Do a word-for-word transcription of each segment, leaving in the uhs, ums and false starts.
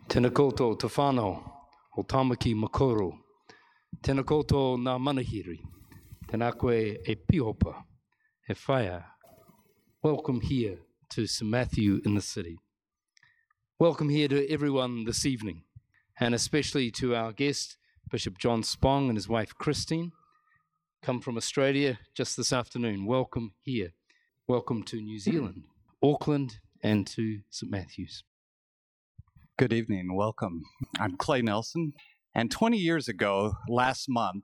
Tēnā koutou te whānau o Tāmaki Makaurau. Tēnā koutou ngā manahiri. Tēnā koe e piopa, e whaia. Welcome here to Saint Matthew in the city. Welcome here to everyone this evening, and especially to our guest, Bishop John Spong and his wife Christine, come from Australia just this afternoon. Welcome here. Welcome to New Zealand, Auckland, and to Saint Matthew's. Good evening, welcome. I'm Clay Nelson, and twenty years ago, last month,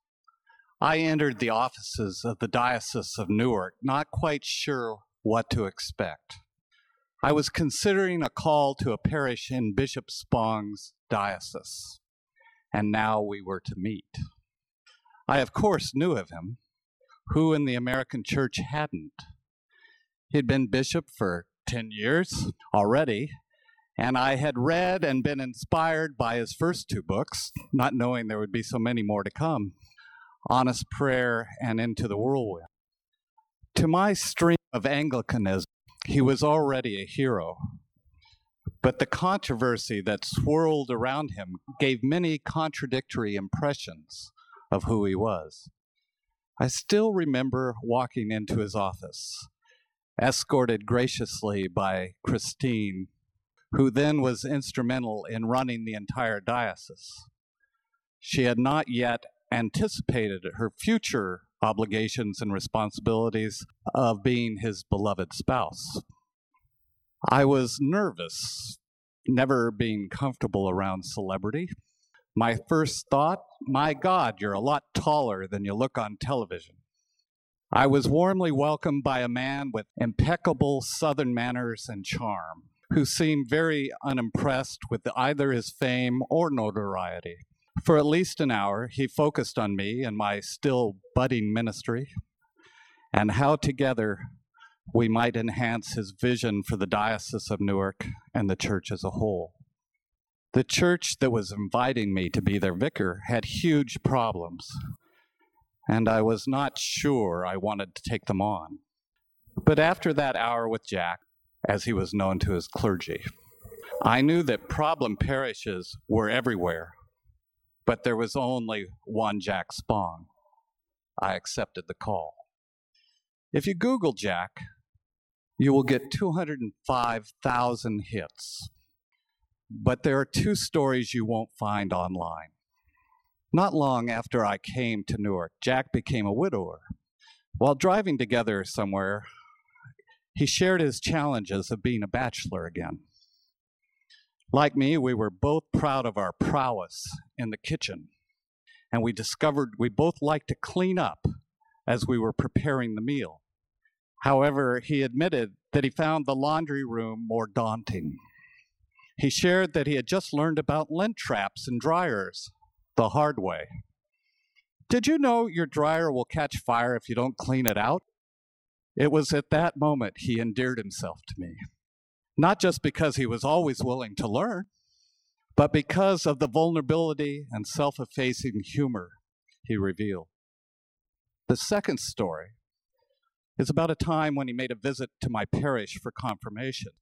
I entered the offices of the Diocese of Newark, not quite sure what to expect. I was considering a call to a parish in Bishop Spong's diocese, and now we were to meet. I, of course, knew of him. Who in the American church hadn't? He'd been bishop for ten years already, and I had read and been inspired by his first two books, not knowing there would be so many more to come, Honest Prayer and Into the Whirlwind. To my stream of Anglicanism, he was already a hero, but the controversy that swirled around him gave many contradictory impressions of who he was. I still remember walking into his office, escorted graciously by Christine, who then was instrumental in running the entire diocese. She had not yet anticipated her future obligations and responsibilities of being his beloved spouse. I was nervous, never being comfortable around celebrity. My first thought, my God, you're a lot taller than you look on television. I was warmly welcomed by a man with impeccable Southern manners and charm, who seemed very unimpressed with either his fame or notoriety. For at least an hour, he focused on me and my still budding ministry, and how together we might enhance his vision for the Diocese of Newark and the church as a whole. The church that was inviting me to be their vicar had huge problems, and I was not sure I wanted to take them on. But after that hour with Jack, as he was known to his clergy, I knew that problem parishes were everywhere, but there was only one Jack Spong. I accepted the call. If you Google Jack, you will get two hundred five thousand hits, but there are two stories you won't find online. Not long after I came to Newark, Jack became a widower. While driving together somewhere, he shared his challenges of being a bachelor again. Like me, we were both proud of our prowess in the kitchen, and we discovered we both liked to clean up as we were preparing the meal. However, he admitted that he found the laundry room more daunting. He shared that he had just learned about lint traps and dryers the hard way. Did you know your dryer will catch fire if you don't clean it out? It was at that moment he endeared himself to me, not just because he was always willing to learn, but because of the vulnerability and self-effacing humor he revealed. The second story is about a time when he made a visit to my parish for confirmation.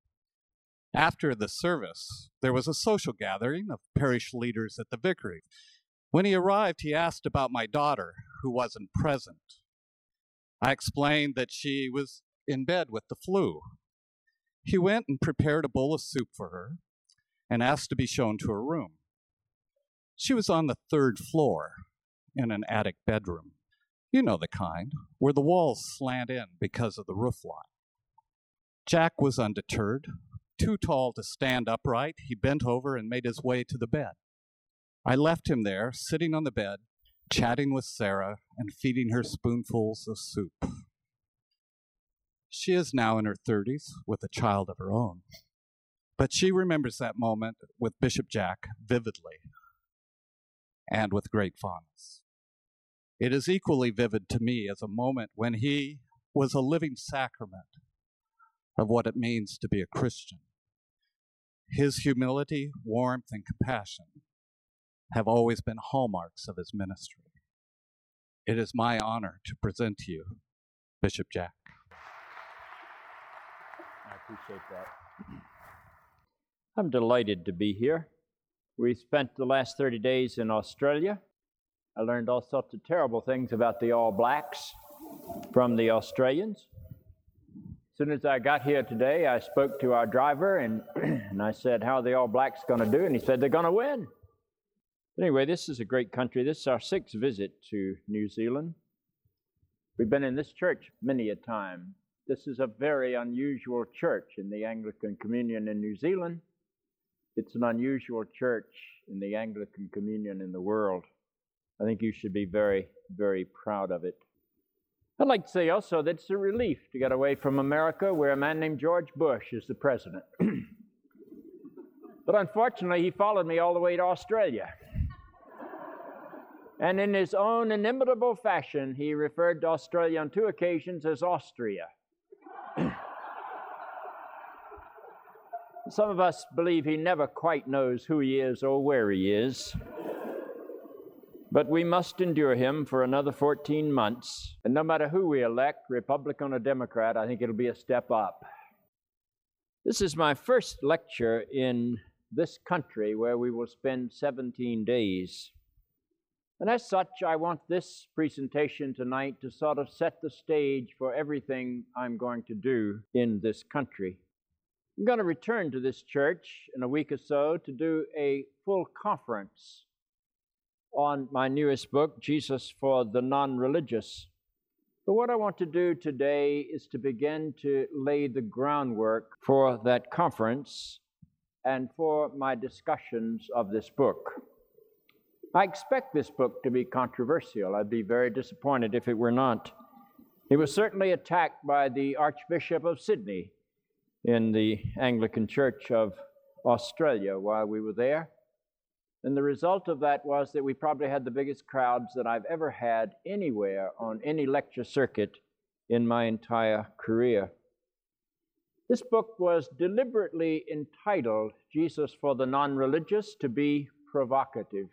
After the service, there was a social gathering of parish leaders at the vicary. When he arrived, he asked about my daughter, who wasn't present. I explained that she was in bed with the flu. He went and prepared a bowl of soup for her and asked to be shown to her room. She was on the third floor in an attic bedroom. You know the kind, where the walls slant in because of the roof line. Jack was undeterred. Too tall to stand upright, he bent over and made his way to the bed. I left him there, sitting on the bed, chatting with Sarah and feeding her spoonfuls of soup. She is now in her thirties with a child of her own, but she remembers that moment with Bishop Jack vividly and with great fondness. It is equally vivid to me as a moment when he was a living sacrament of what it means to be a Christian. His humility, warmth, and compassion have always been hallmarks of his ministry. It is my honor to present to you Bishop Jack. I appreciate that. I'm delighted to be here. We spent the last thirty days in Australia. I learned all sorts of terrible things about the All Blacks from the Australians. As soon as I got here today, I spoke to our driver and, and I said, how are the All Blacks going to do? And he said, they're going to win. Anyway, this is a great country. This is our sixth visit to New Zealand. We've been in this church many a time. This is a very unusual church in the Anglican Communion in New Zealand. It's an unusual church in the Anglican Communion in the world. I think you should be very, very proud of it. I'd like to say also that it's a relief to get away from America, where a man named George Bush is the president. But unfortunately, he followed me all the way to Australia. And in his own inimitable fashion, he referred to Australia on two occasions as Austria. Some of us believe he never quite knows who he is or where he is. But we must endure him for another fourteen months. And no matter who we elect, Republican or Democrat, I think it'll be a step up. This is my first lecture in this country where we will spend seventeen days. And as such, I want this presentation tonight to sort of set the stage for everything I'm going to do in this country. I'm going to return to this church in a week or so to do a full conference on my newest book, Jesus for the Non-Religious. But what I want to do today is to begin to lay the groundwork for that conference and for my discussions of this book. I expect this book to be controversial. I'd be very disappointed if it were not. It was certainly attacked by the Archbishop of Sydney in the Anglican Church of Australia while we were there. And the result of that was that we probably had the biggest crowds that I've ever had anywhere on any lecture circuit in my entire career. This book was deliberately entitled Jesus for the Non-Religious to be provocative.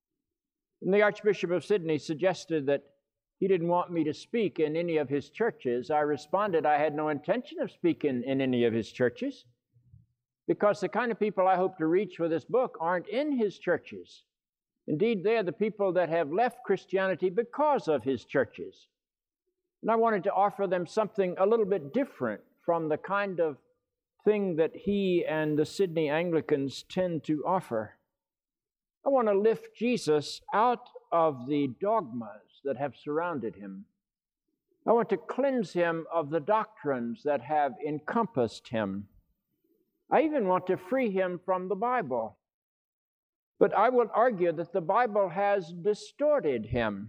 And the Archbishop of Sydney suggested that he didn't want me to speak in any of his churches. I responded I had no intention of speaking in any of his churches, because the kind of people I hope to reach with this book aren't in his churches. Indeed, they're the people that have left Christianity because of his churches. And I wanted to offer them something a little bit different from the kind of thing that he and the Sydney Anglicans tend to offer. I want to lift Jesus out of the dogmas that have surrounded him. I want to cleanse him of the doctrines that have encompassed him. I even want to free him from the Bible. But I will argue that the Bible has distorted him.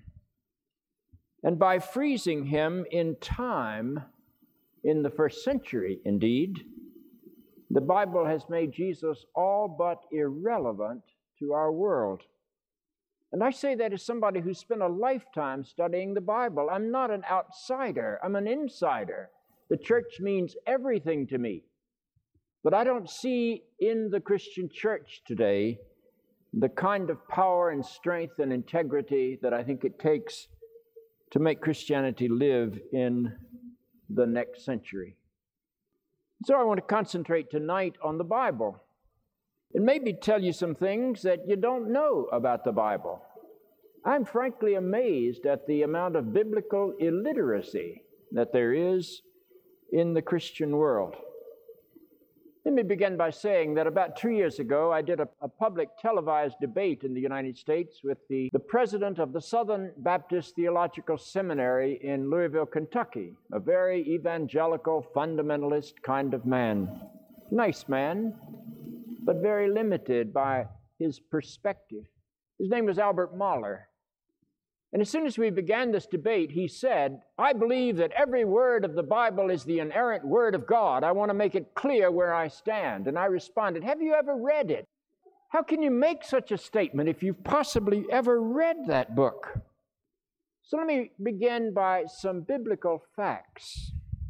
And by freezing him in time, in the first century indeed, the Bible has made Jesus all but irrelevant to our world. And I say that as somebody who spent a lifetime studying the Bible. I'm not an outsider, I'm an insider. The church means everything to me. But I don't see in the Christian church today the kind of power and strength and integrity that I think it takes to make Christianity live in the next century. So I want to concentrate tonight on the Bible and maybe tell you some things that you don't know about the Bible. I'm frankly amazed at the amount of biblical illiteracy that there is in the Christian world. Let me begin by saying that about two years ago, I did a, a public televised debate in the United States with the, the president of the Southern Baptist Theological Seminary in Louisville, Kentucky, a very evangelical, fundamentalist kind of man. Nice man, but very limited by his perspective. His name was Albert Mohler. And as soon as we began this debate, he said, I believe that every word of the Bible is the inerrant word of God. I want to make it clear where I stand. And I responded, have you ever read it? How can you make such a statement if you've possibly ever read that book? So let me begin by some biblical facts.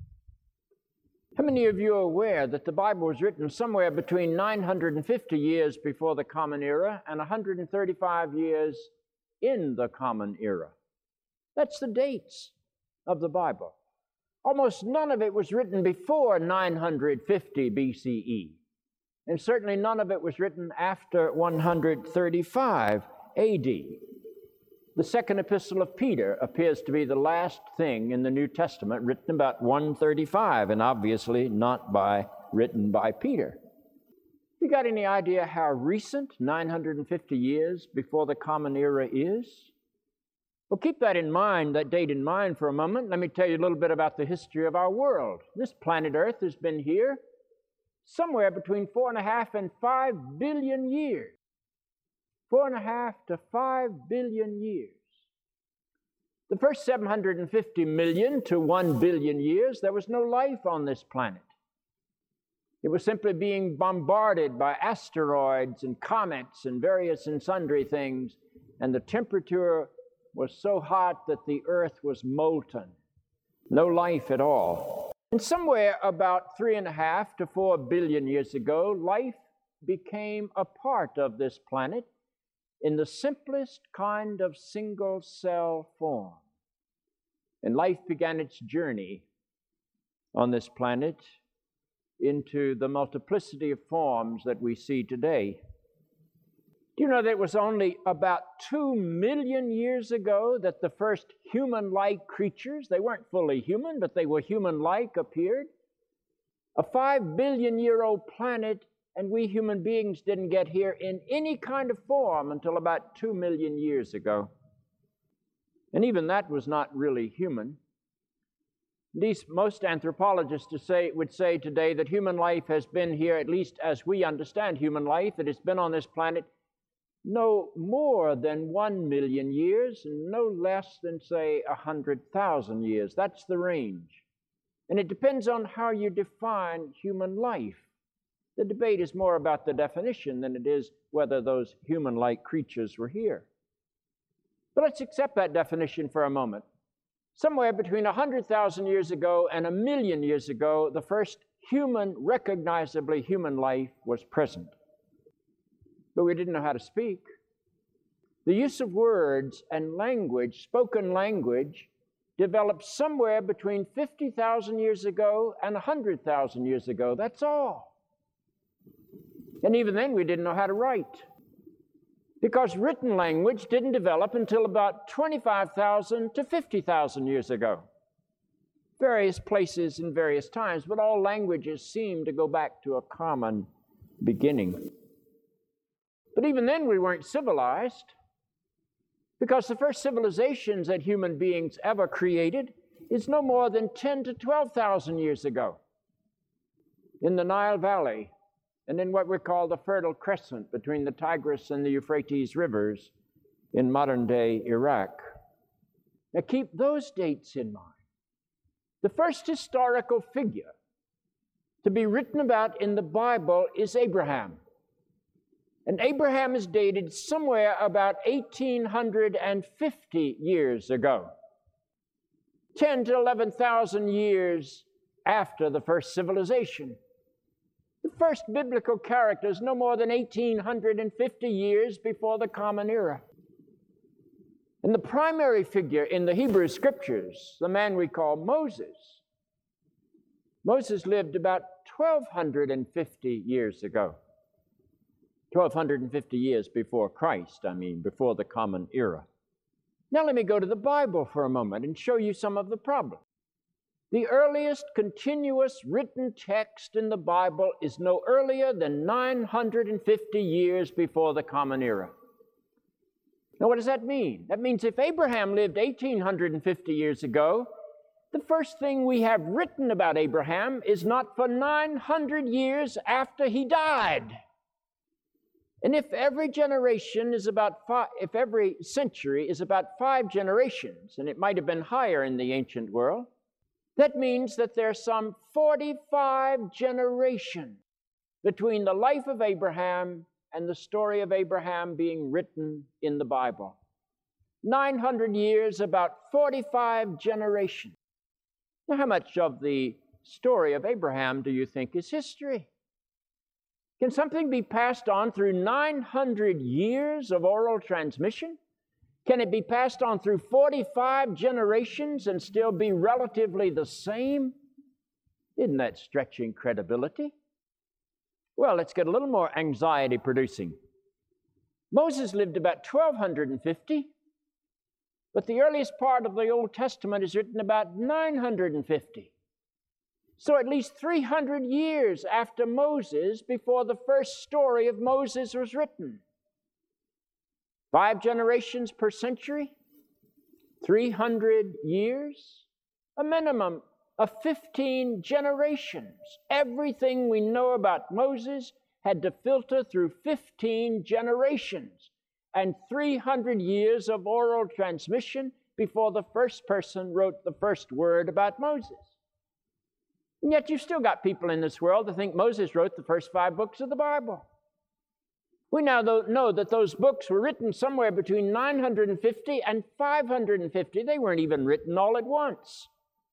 How many of you are aware that the Bible was written somewhere between nine hundred fifty years before the Common Era and one hundred thirty-five years in the Common Era? That's the dates of the Bible. Almost none of it was written before nine hundred fifty B C E. And certainly none of it was written after one hundred thirty-five A D. The second epistle of Peter appears to be the last thing in the New Testament written about one thirty-five, and obviously not by written by Peter. You got any idea how recent nine hundred fifty years before the Common Era is? Well, keep that in mind, that date in mind for a moment. Let me tell you a little bit about the history of our world. This planet Earth has been here somewhere between four and a half and five billion years. Four and a half to five billion years. The first seven hundred fifty million to one billion years, there was no life on this planet. It was simply being bombarded by asteroids and comets and various and sundry things, and the temperature was so hot that the earth was molten. No life at all. And somewhere about three and a half to four billion years ago, life became a part of this planet in the simplest kind of single-cell form. And life began its journey on this planet into the multiplicity of forms that we see today. Do you know that it was only about two million years ago that the first human-like creatures, they weren't fully human, but they were human-like, appeared? A five billion year old planet, and we human beings didn't get here in any kind of form until about two million years ago. And even that was not really human. These most anthropologists to say, would say today that human life has been here, at least as we understand human life, that it's been on this planet no more than one million years and no less than, say, a hundred thousand years. That's the range. And it depends on how you define human life. The debate is more about the definition than it is whether those human-like creatures were here. But let's accept that definition for a moment. Somewhere between one hundred thousand years ago and a million years ago, the first human, recognizably human life was present. But we didn't know how to speak. The use of words and language, spoken language, developed somewhere between fifty thousand years ago and one hundred thousand years ago. That's all. And even then, we didn't know how to write, because written language didn't develop until about twenty-five thousand to fifty thousand years ago. Various places in various times, but all languages seem to go back to a common beginning. But even then, we weren't civilized, because the first civilizations that human beings ever created is no more than ten to twelve thousand years ago in the Nile Valley and in what we call the Fertile Crescent between the Tigris and the Euphrates rivers in modern-day Iraq. Now keep those dates in mind. The first historical figure to be written about in the Bible is Abraham. And Abraham is dated somewhere about eighteen fifty years ago, ten to eleven thousand years after the first civilization. The first biblical character is no more than eighteen fifty years before the Common Era. And the primary figure in the Hebrew Scriptures, the man we call Moses, Moses lived about twelve fifty years ago. twelve fifty years before Christ, I mean, before the Common Era. Now let me go to the Bible for a moment and show you some of the problems. The earliest continuous written text in the Bible is no earlier than nine hundred fifty years before the Common Era. Now what does that mean? That means if Abraham lived eighteen fifty years ago, the first thing we have written about Abraham is not for nine hundred years after he died. And if every generation is about five, if every century is about five generations, and it might have been higher in the ancient world, that means that there's some forty-five generations between the life of Abraham and the story of Abraham being written in the Bible. nine hundred years, about forty-five generations. Now, how much of the story of Abraham do you think is history? Can something be passed on through nine hundred years of oral transmission? Can it be passed on through forty-five generations and still be relatively the same? Isn't that stretching credibility? Well, let's get a little more anxiety-producing. Moses lived about twelve fifty, but the earliest part of the Old Testament is written about nine fifty. So at least three hundred years after Moses, before the first story of Moses was written. Five generations per century, three hundred years, a minimum of fifteen generations. Everything we know about Moses had to filter through fifteen generations and three hundred years of oral transmission before the first person wrote the first word about Moses. And yet you've still got people in this world that think Moses wrote the first five books of the Bible. We now know that those books were written somewhere between nine fifty and five hundred fifty. They weren't even written all at once.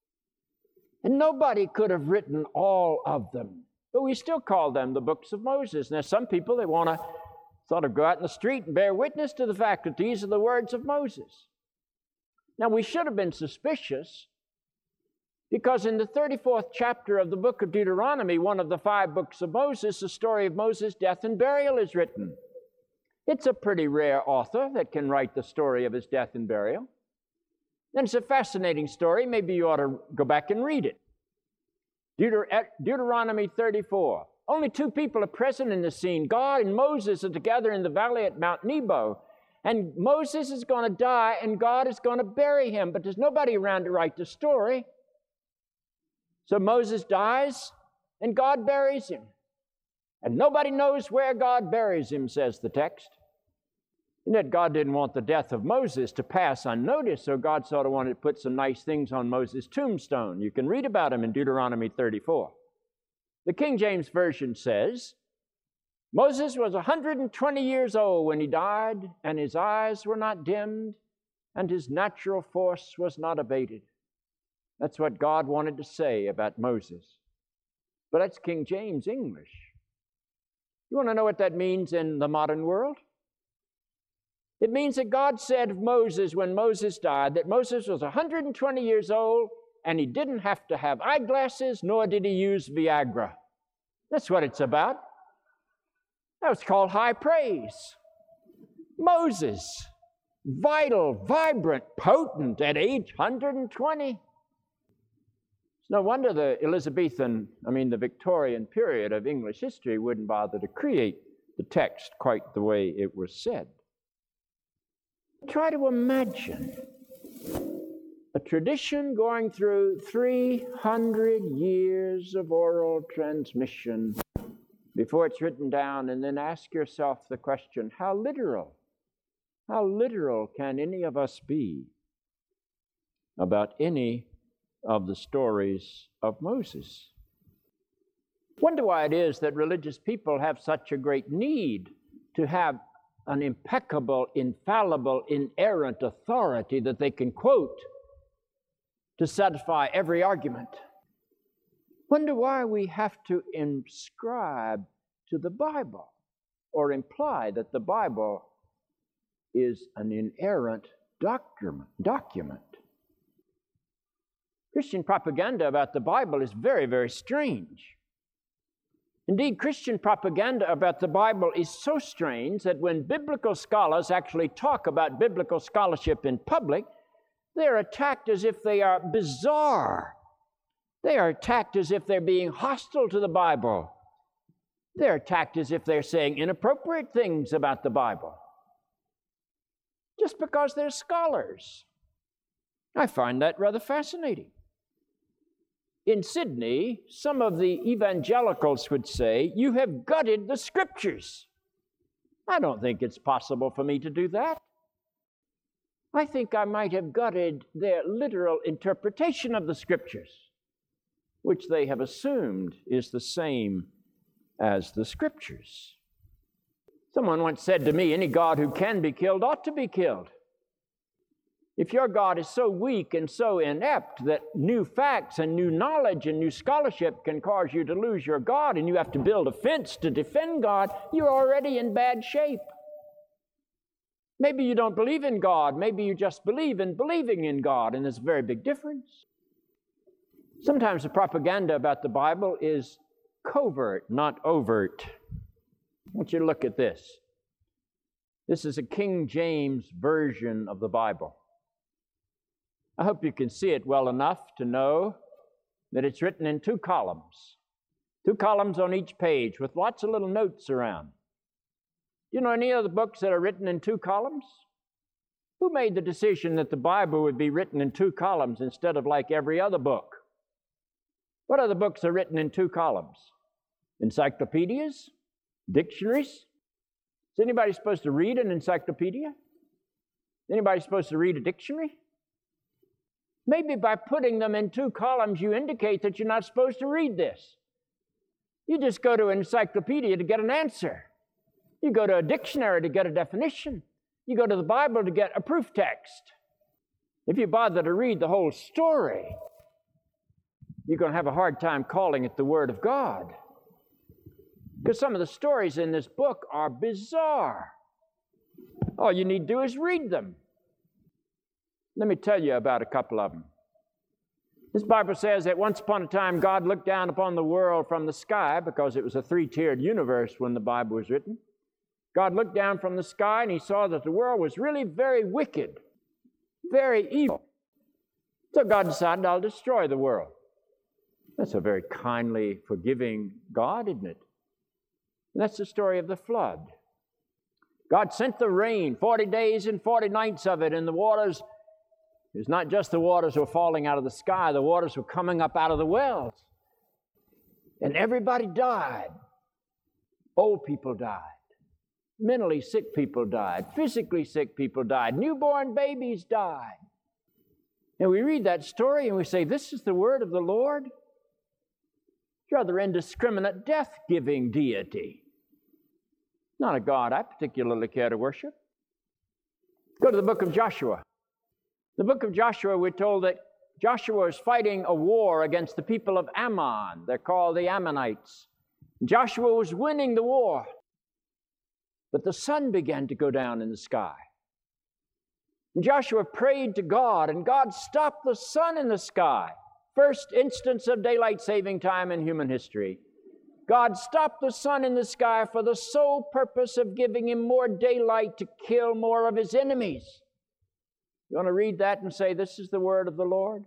And nobody could have written all of them. But we still call them the books of Moses. Now, some people, they want to sort of go out in the street and bear witness to the fact that these are the words of Moses. Now, we should have been suspicious because in the thirty-fourth chapter of the book of Deuteronomy, one of the five books of Moses, the story of Moses' death and burial is written. It's a pretty rare author that can write the story of his death and burial. And it's a fascinating story. Maybe you ought to go back and read it. Deuter- Deuteronomy thirty-four. Only two people are present in the scene. God and Moses are together in the valley at Mount Nebo. And Moses is going to die, and God is going to bury him. But there's nobody around to write the story. So Moses dies, and God buries him. And nobody knows where God buries him, says the text. And yet God didn't want the death of Moses to pass unnoticed, so God sort of wanted to put some nice things on Moses' tombstone. You can read about him in Deuteronomy thirty-four. The King James Version says, Moses was one hundred twenty years old when he died, and his eyes were not dimmed, and his natural force was not abated. That's what God wanted to say about Moses. But that's King James English. You want to know what that means in the modern world? It means that God said of Moses when Moses died that Moses was one hundred twenty years old and he didn't have to have eyeglasses, nor did he use Viagra. That's what it's about. That was called high praise. Moses, vital, vibrant, potent at age one hundred twenty. It's no wonder the Elizabethan, I mean the Victorian period of English history wouldn't bother to create the text quite the way it was said. Try to imagine a tradition going through three hundred years of oral transmission before it's written down, and then ask yourself the question, how literal, how literal can any of us be about any of the stories of Moses? Wonder why it is that religious people have such a great need to have an impeccable, infallible, inerrant authority that they can quote to satisfy every argument. Wonder why we have to inscribe to the Bible or imply that the Bible is an inerrant document. document. Christian propaganda about the Bible is very, very strange. Indeed, Christian propaganda about the Bible is so strange that when biblical scholars actually talk about biblical scholarship in public, they're attacked as if they are bizarre. They are attacked as if they're being hostile to the Bible. They're attacked as if they're saying inappropriate things about the Bible. Just because they're scholars. I find that rather fascinating. In Sydney, some of the evangelicals would say, you have gutted the Scriptures. I don't think it's possible for me to do that. I think I might have gutted their literal interpretation of the Scriptures, which they have assumed is the same as the Scriptures. Someone once said to me, any God who can be killed ought to be killed. If your God is so weak and so inept that new facts and new knowledge and new scholarship can cause you to lose your God and you have to build a fence to defend God, you're already in bad shape. Maybe you don't believe in God. Maybe you just believe in believing in God, and there's a very big difference. Sometimes the propaganda about the Bible is covert, not overt. I want you to look at this. This is a King James version of the Bible. I hope you can see it well enough to know that it's written in two columns. Two columns on each page with lots of little notes around. Do you know any other books that are written in two columns? Who made the decision that the Bible would be written in two columns instead of like every other book? What other books are written in two columns? Encyclopedias? Dictionaries? Is anybody supposed to read an encyclopedia? Is anybody supposed to read a dictionary? Maybe by putting them in two columns, you indicate that you're not supposed to read this. You just go to an encyclopedia to get an answer. You go to a dictionary to get a definition. You go to the Bible to get a proof text. If you bother to read the whole story, you're going to have a hard time calling it the Word of God. Because some of the stories in this book are bizarre. All you need to do is read them. Let me tell you about a couple of them. This Bible says that once upon a time, God looked down upon the world from the sky, because it was a three-tiered universe when the Bible was written. God looked down from the sky and he saw that the world was really very wicked, very evil. So God decided, I'll destroy the world. That's a very kindly, forgiving God, isn't it? And that's the story of the flood. God sent the rain, forty days and forty nights of it, and the waters, it was not just the waters were falling out of the sky, the waters were coming up out of the wells. And everybody died. Old people died. Mentally sick people died. Physically sick people died. Newborn babies died. And we read that story and we say, this is the word of the Lord? Rather indiscriminate death-giving deity. Not a God I particularly care to worship. Go to the book of Joshua. The book of Joshua, we're told that Joshua is fighting a war against the people of Ammon. They're called the Ammonites. Joshua was winning the war. But the sun began to go down in the sky. And Joshua prayed to God, and God stopped the sun in the sky. First instance of daylight saving time in human history. God stopped the sun in the sky for the sole purpose of giving him more daylight to kill more of his enemies. You want to read that and say, this is the word of the Lord?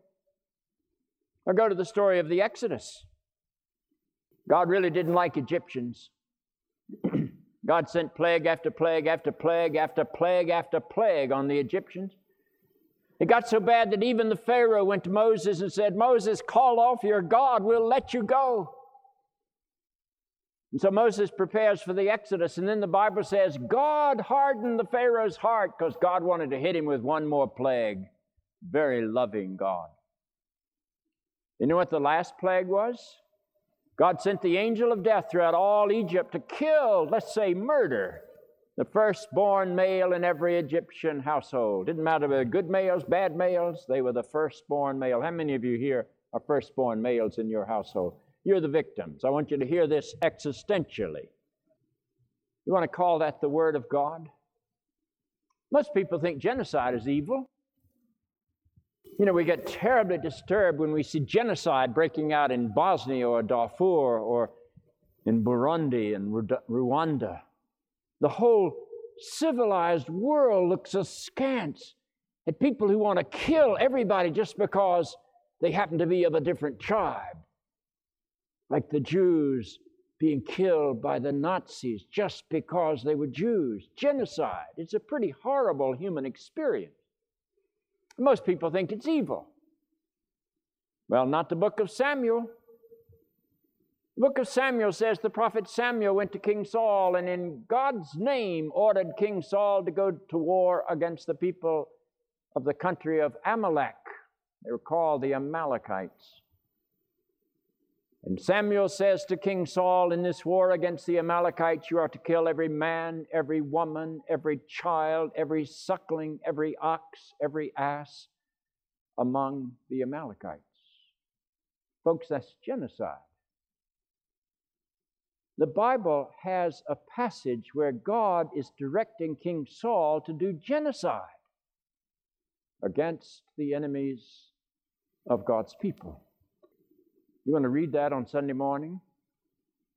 Or go to the story of the Exodus. God really didn't like Egyptians. God sent plague after plague after plague after plague after plague on the Egyptians. It got so bad that even the Pharaoh went to Moses and said, Moses, call off your God, we'll let you go. And so Moses prepares for the Exodus, and then the Bible says, God hardened the Pharaoh's heart because God wanted to hit him with one more plague. Very loving God. You know what the last plague was? God sent the angel of death throughout all Egypt to kill, let's say murder, the firstborn male in every Egyptian household. Didn't matter whether good males, bad males, they were the firstborn male. How many of you here are firstborn males in your household? You're the victims. I want you to hear this existentially. You want to call that the Word of God? Most people think genocide is evil. You know, we get terribly disturbed when we see genocide breaking out in Bosnia or Darfur or in Burundi and Rwanda. The whole civilized world looks askance at people who want to kill everybody just because they happen to be of a different tribe. Like the Jews being killed by the Nazis just because they were Jews. Genocide. It's a pretty horrible human experience. Most people think it's evil. Well, not the book of Samuel. The book of Samuel says the prophet Samuel went to King Saul and in God's name ordered King Saul to go to war against the people of the country of Amalek. They were called the Amalekites. And Samuel says to King Saul, in this war against the Amalekites, you are to kill every man, every woman, every child, every suckling, every ox, every ass among the Amalekites. Folks, that's genocide. The Bible has a passage where God is directing King Saul to do genocide against the enemies of God's people. You want to read that on Sunday morning?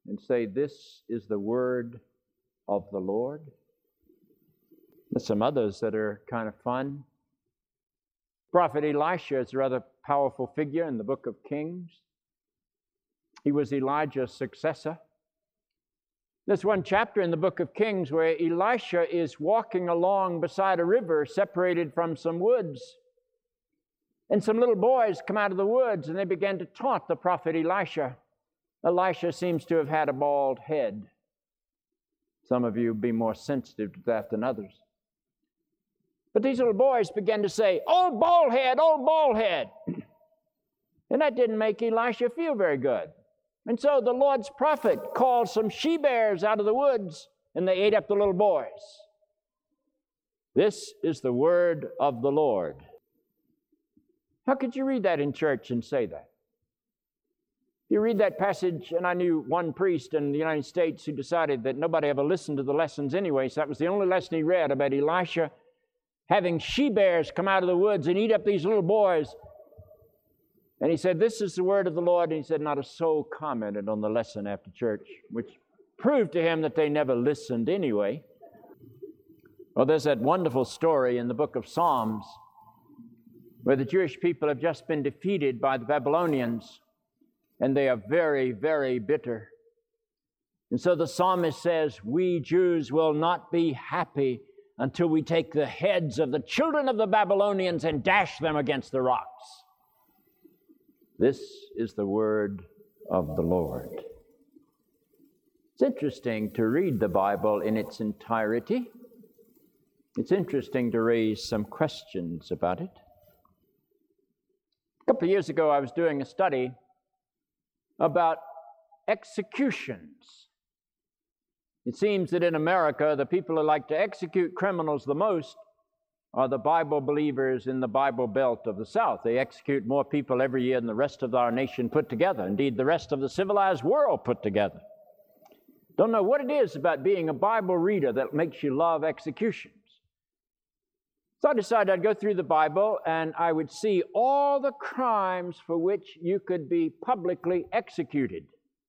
and say, "This is the word of the Lord"? There's some others that are kind of fun. Prophet Elisha is a rather powerful figure in the book of Kings. He was Elijah's successor. There's one chapter in the book of Kings where Elisha is walking along beside a river separated from some woods. And some little boys come out of the woods and they begin to taunt the prophet Elisha. Elisha seems to have had a bald head. Some of you be more sensitive to that than others. But these little boys began to say, "Old bald head, old bald head." And that didn't make Elisha feel very good. And so the Lord's prophet called some she-bears out of the woods, and they ate up the little boys. This is the word of the Lord. How could you read that in church and say that? You read that passage, and I knew one priest in the United States who decided that nobody ever listened to the lessons anyway, so that was the only lesson he read about Elisha having she-bears come out of the woods and eat up these little boys. And he said, "This is the word of the Lord." And he said not a soul commented on the lesson after church, which proved to him that they never listened anyway. Well, there's that wonderful story in the book of Psalms where the Jewish people have just been defeated by the Babylonians, and they are very, very bitter. And so the psalmist says, "We Jews will not be happy until we take the heads of the children of the Babylonians and dash them against the rocks." This is the word of the Lord. It's interesting to read the Bible in its entirety. It's interesting to raise some questions about it. A couple of years ago, I was doing a study about executions. It seems that in America, the people who like to execute criminals the most are the Bible believers in the Bible Belt of the South. They execute more people every year than the rest of our nation put together. Indeed, the rest of the civilized world put together. Don't know what it is about being a Bible reader that makes you love executions. So I decided I'd go through the Bible and I would see all the crimes for which you could be publicly executed.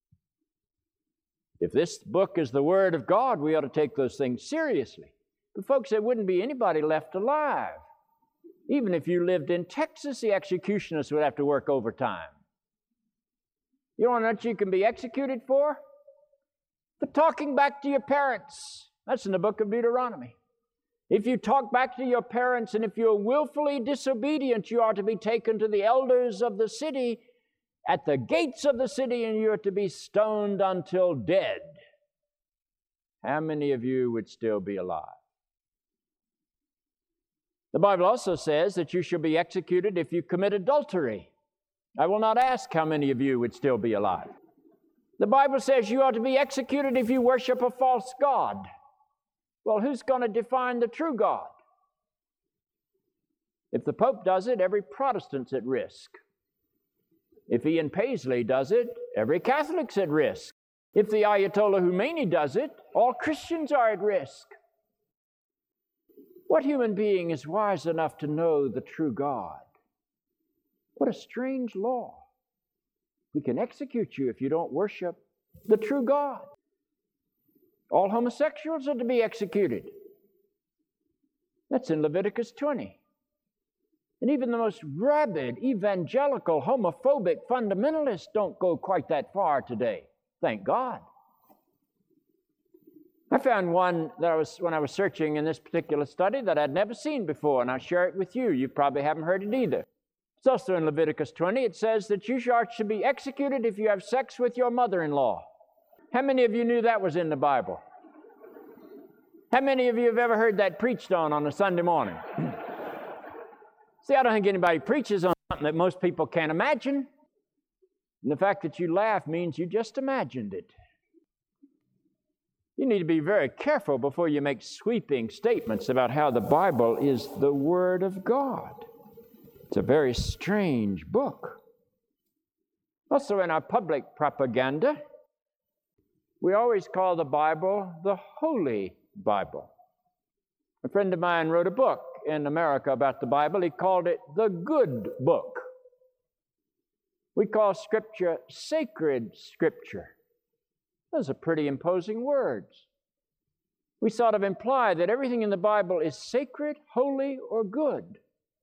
If this book is the Word of God, we ought to take those things seriously. But folks, there wouldn't be anybody left alive. Even if you lived in Texas, the executionists would have to work overtime. You know what you can be executed for? For talking back to your parents. That's in the book of Deuteronomy. If you talk back to your parents and if you're willfully disobedient, you are to be taken to the elders of the city at the gates of the city, and you are to be stoned until dead. How many of you would still be alive? The Bible also says that you shall be executed if you commit adultery. I will not ask how many of you would still be alive. The Bible says you are to be executed if you worship a false god. Well, who's going to define the true God? If the Pope does it, every Protestant's at risk. If Ian Paisley does it, every Catholic's at risk. If the Ayatollah Khomeini does it, all Christians are at risk. What human being is wise enough to know the true God? What a strange law. We can execute you if you don't worship the true God. All homosexuals are to be executed. That's in Leviticus twenty. And even the most rabid, evangelical, homophobic fundamentalists don't go quite that far today. Thank God. I found one that I was when I was searching in this particular study that I'd never seen before, and I'll share it with you. You probably haven't heard it either. It's also in Leviticus twenty. It says that you should be executed if you have sex with your mother-in-law. How many of you knew that was in the Bible? How many of you have ever heard that preached on on a Sunday morning? See, I don't think anybody preaches on something that most people can't imagine. And the fact that you laugh means you just imagined it. You need to be very careful before you make sweeping statements about how the Bible is the Word of God. It's a very strange book. Also, in our public propaganda, we always call the Bible the Holy Bible. A friend of mine wrote a book in America about the Bible. He called it the Good Book. We call Scripture sacred Scripture. Those are pretty imposing words. We sort of imply that everything in the Bible is sacred, holy, or good.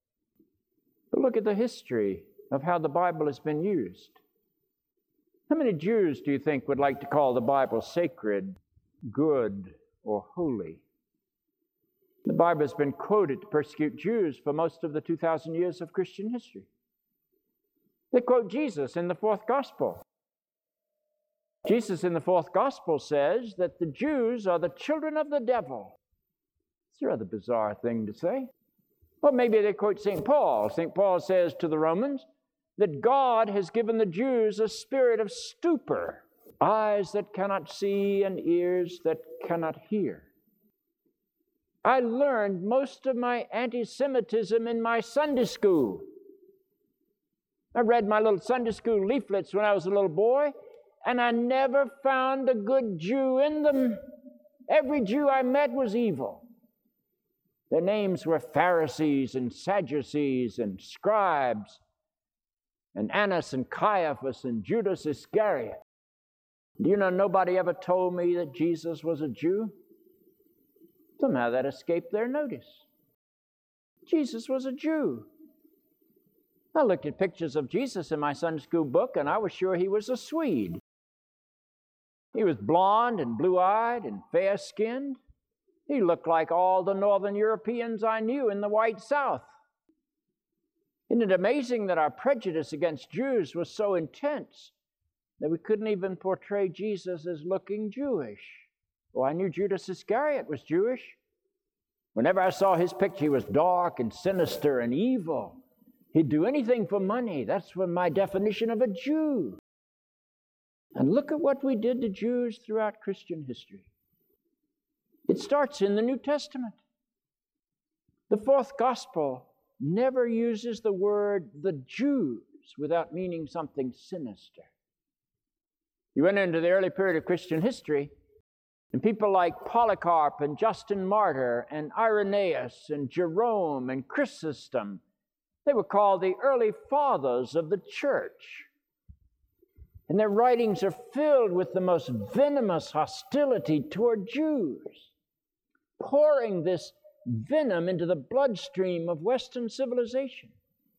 But look at the history of how the Bible has been used. How many Jews do you think would like to call the Bible sacred, good, or holy? The Bible has been quoted to persecute Jews for most of the two thousand years of Christian history. They quote Jesus in the fourth gospel. Jesus in the fourth gospel says that the Jews are the children of the devil. It's a rather bizarre thing to say. Or maybe they quote Saint Paul. Saint Paul says to the Romans that God has given the Jews a spirit of stupor, eyes that cannot see and ears that cannot hear. I learned most of my anti-Semitism in my Sunday school. I read my little Sunday school leaflets when I was a little boy, and I never found a good Jew in them. Every Jew I met was evil. Their names were Pharisees and Sadducees and scribes and Annas and Caiaphas and Judas Iscariot. Do you know nobody ever told me that Jesus was a Jew? Somehow that escaped their notice. Jesus was a Jew. I looked at pictures of Jesus in my Sunday school book, and I was sure he was a Swede. He was blonde and blue-eyed and fair-skinned. He looked like all the Northern Europeans I knew in the White South. Isn't it amazing that our prejudice against Jews was so intense that we couldn't even portray Jesus as looking Jewish? Oh, I knew Judas Iscariot was Jewish. Whenever I saw his picture, he was dark and sinister and evil. He'd do anything for money. That's what my definition of a Jew. And look at what we did to Jews throughout Christian history. It starts in the New Testament. The fourth gospel never uses the word the Jews without meaning something sinister. You went into the early period of Christian history, and people like Polycarp and Justin Martyr and Irenaeus and Jerome and Chrysostom, they were called the early fathers of the church. And their writings are filled with the most venomous hostility toward Jews, pouring this venom into the bloodstream of Western civilization.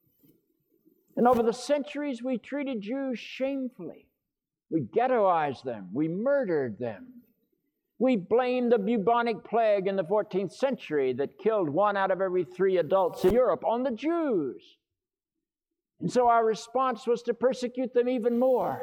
And over the centuries, we treated Jews shamefully. We ghettoized them. We murdered them. We blamed the bubonic plague in the fourteenth century that killed one out of every three adults in Europe on the Jews. And so our response was to persecute them even more.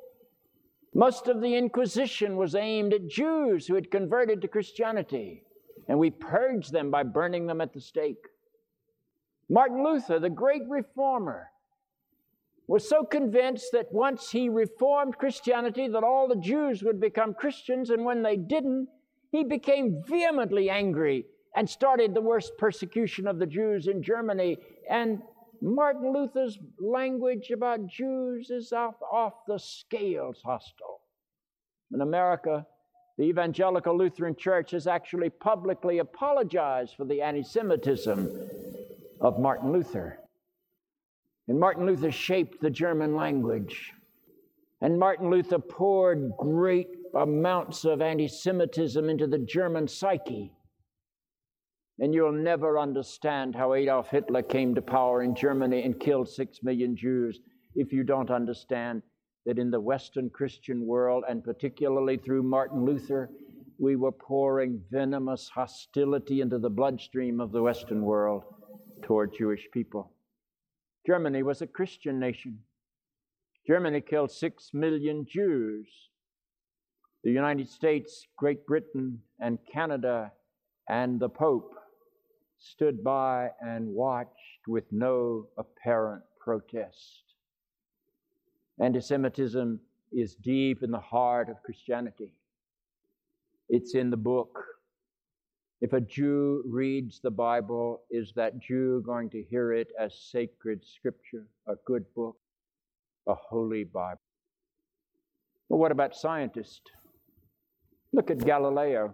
Most of the Inquisition was aimed at Jews who had converted to Christianity, and we purged them by burning them at the stake. Martin Luther, the great reformer, was so convinced that once he reformed Christianity that all the Jews would become Christians, and when they didn't, he became vehemently angry and started the worst persecution of the Jews in Germany. And Martin Luther's language about Jews is off, off the scales hostile. In America, the Evangelical Lutheran Church has actually publicly apologized for the anti-Semitism of Martin Luther. And Martin Luther shaped the German language. And Martin Luther poured great amounts of anti-Semitism into the German psyche. And you'll never understand how Adolf Hitler came to power in Germany and killed six million Jews if you don't understand that in the Western Christian world, and particularly through Martin Luther, we were pouring venomous hostility into the bloodstream of the Western world toward Jewish people. Germany was a Christian nation. Germany killed six million Jews. The United States, Great Britain, and Canada, and the Pope stood by and watched with no apparent protest. Anti-Semitism is deep in the heart of Christianity. It's in the book. If a Jew reads the Bible, is that Jew going to hear it as sacred scripture, a good book, a holy Bible? Well, what about scientists? Look at Galileo.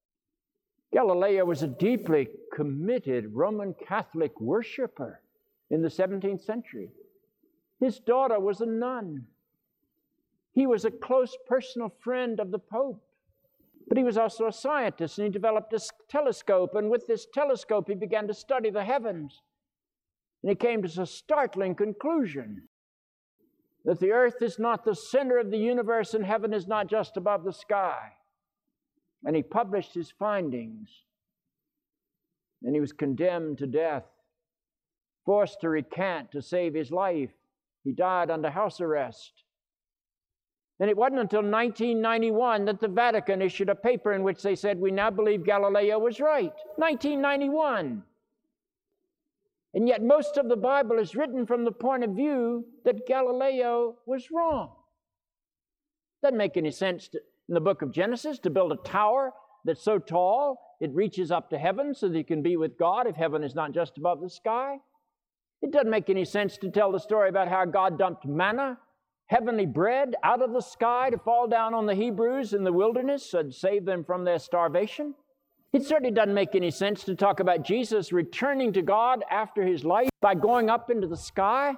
Galileo was a deeply committed Roman Catholic worshiper in the seventeenth century. His daughter was a nun. He was a close personal friend of the Pope. But he was also a scientist, and he developed this telescope, and with this telescope he began to study the heavens. And he came to a startling conclusion that the earth is not the center of the universe and heaven is not just above the sky. And he published his findings. And he was condemned to death, forced to recant to save his life. He died under house arrest. And it wasn't until nineteen ninety-one that the Vatican issued a paper in which they said, we now believe Galileo was right. nineteen ninety-one. And yet most of the Bible is written from the point of view that Galileo was wrong. Doesn't make any sense to, in the book of Genesis to build a tower that's so tall it reaches up to heaven so that you can be with God if heaven is not just above the sky. It doesn't make any sense to tell the story about how God dumped manna, heavenly bread, out of the sky to fall down on the Hebrews in the wilderness and save them from their starvation. It certainly doesn't make any sense to talk about Jesus returning to God after his life by going up into the sky.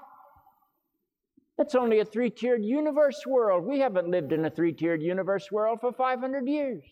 That's only a three-tiered universe world. We haven't lived in a three-tiered universe world for five hundred years.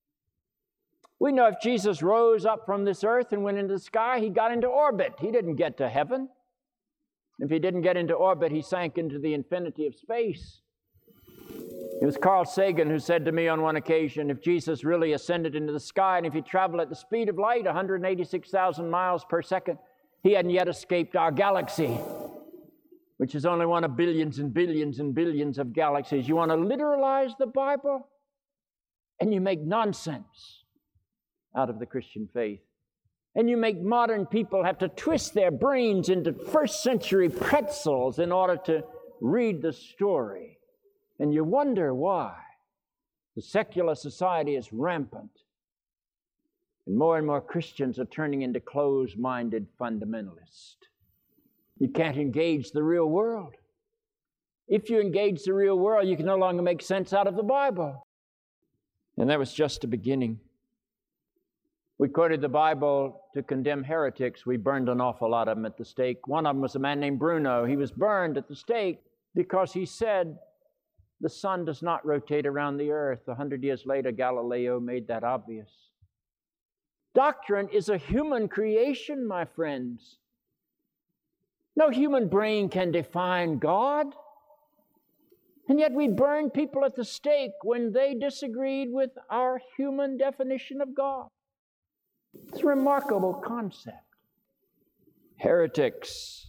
We know if Jesus rose up from this earth and went into the sky, he got into orbit. He didn't get to heaven. If he didn't get into orbit, he sank into the infinity of space. It was Carl Sagan who said to me on one occasion, if Jesus really ascended into the sky and if he traveled at the speed of light, one hundred eighty-six thousand miles per second, he hadn't yet escaped our galaxy, which is only one of billions and billions and billions of galaxies. You want to literalize the Bible, and you make nonsense out of the Christian faith. And you make modern people have to twist their brains into first century pretzels in order to read the story. And you wonder why the secular society is rampant. And more and more Christians are turning into closed-minded fundamentalists. You can't engage the real world. If you engage the real world, you can no longer make sense out of the Bible. And that was just the beginning. We quoted the Bible to condemn heretics. We burned an awful lot of them at the stake. One of them was a man named Bruno. He was burned at the stake because he said the sun does not rotate around the earth. A hundred years later, Galileo made that obvious. Doctrine is a human creation, my friends. No human brain can define God. And yet we burned people at the stake when they disagreed with our human definition of God. It's a remarkable concept. Heretics.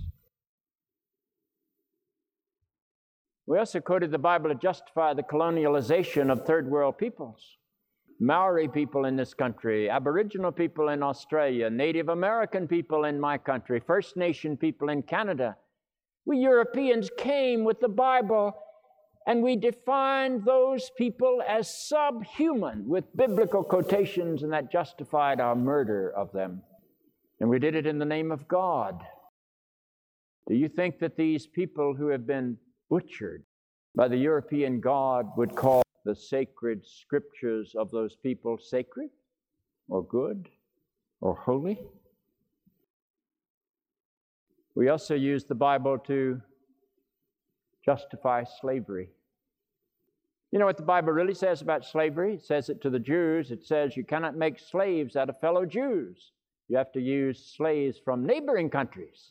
We also quoted the Bible to justify the colonialization of third world peoples. Maori people in this country, Aboriginal people in Australia, Native American people in my country, First Nation people in Canada. We Europeans came with the Bible and we defined those people as subhuman with biblical quotations, and that justified our murder of them. And we did it in the name of God. Do you think that these people who have been butchered by the European God would call the sacred scriptures of those people sacred or good or holy? We also use the Bible to justify slavery. You know what the Bible really says about slavery? It says it to the Jews. It says you cannot make slaves out of fellow Jews. You have to use slaves from neighboring countries.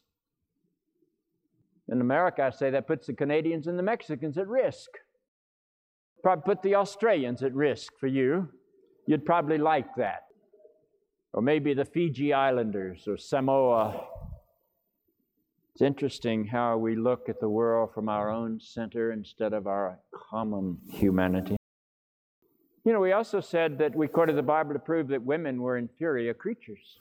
In America, I say that puts the Canadians and the Mexicans at risk. Probably put the Australians at risk for you. You'd probably like that. Or maybe the Fiji Islanders or Samoa. It's interesting how we look at the world from our own center instead of our common humanity. You know, we also said that we quoted the Bible to prove that women were inferior creatures.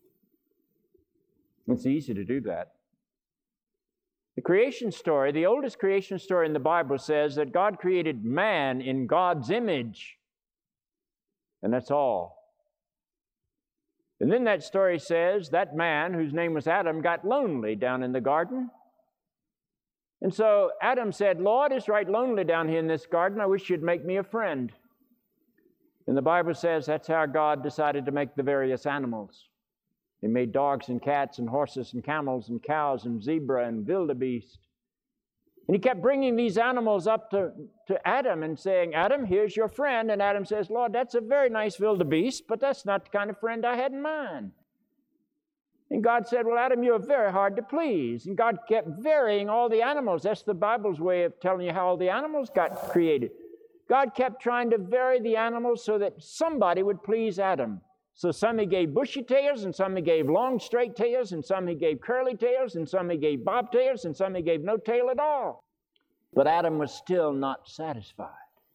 It's easy to do that. The creation story, the oldest creation story in the Bible says that God created man in God's image. And that's all. And then that story says that man, whose name was Adam, got lonely down in the garden. And so Adam said, Lord, it's right lonely down here in this garden. I wish you'd make me a friend. And the Bible says that's how God decided to make the various animals. He made dogs and cats and horses and camels and cows and zebra and wildebeest. And he kept bringing these animals up to, to Adam and saying, Adam, here's your friend. And Adam says, Lord, that's a very nice wildebeest, but that's not the kind of friend I had in mind. And God said, well, Adam, you're very hard to please. And God kept varying all the animals. That's the Bible's way of telling you how all the animals got created. God kept trying to vary the animals so that somebody would please Adam. So some he gave bushy tails, and some he gave long straight tails, and some he gave curly tails, and some he gave bobtails, and some he gave no tail at all. But Adam was still not satisfied.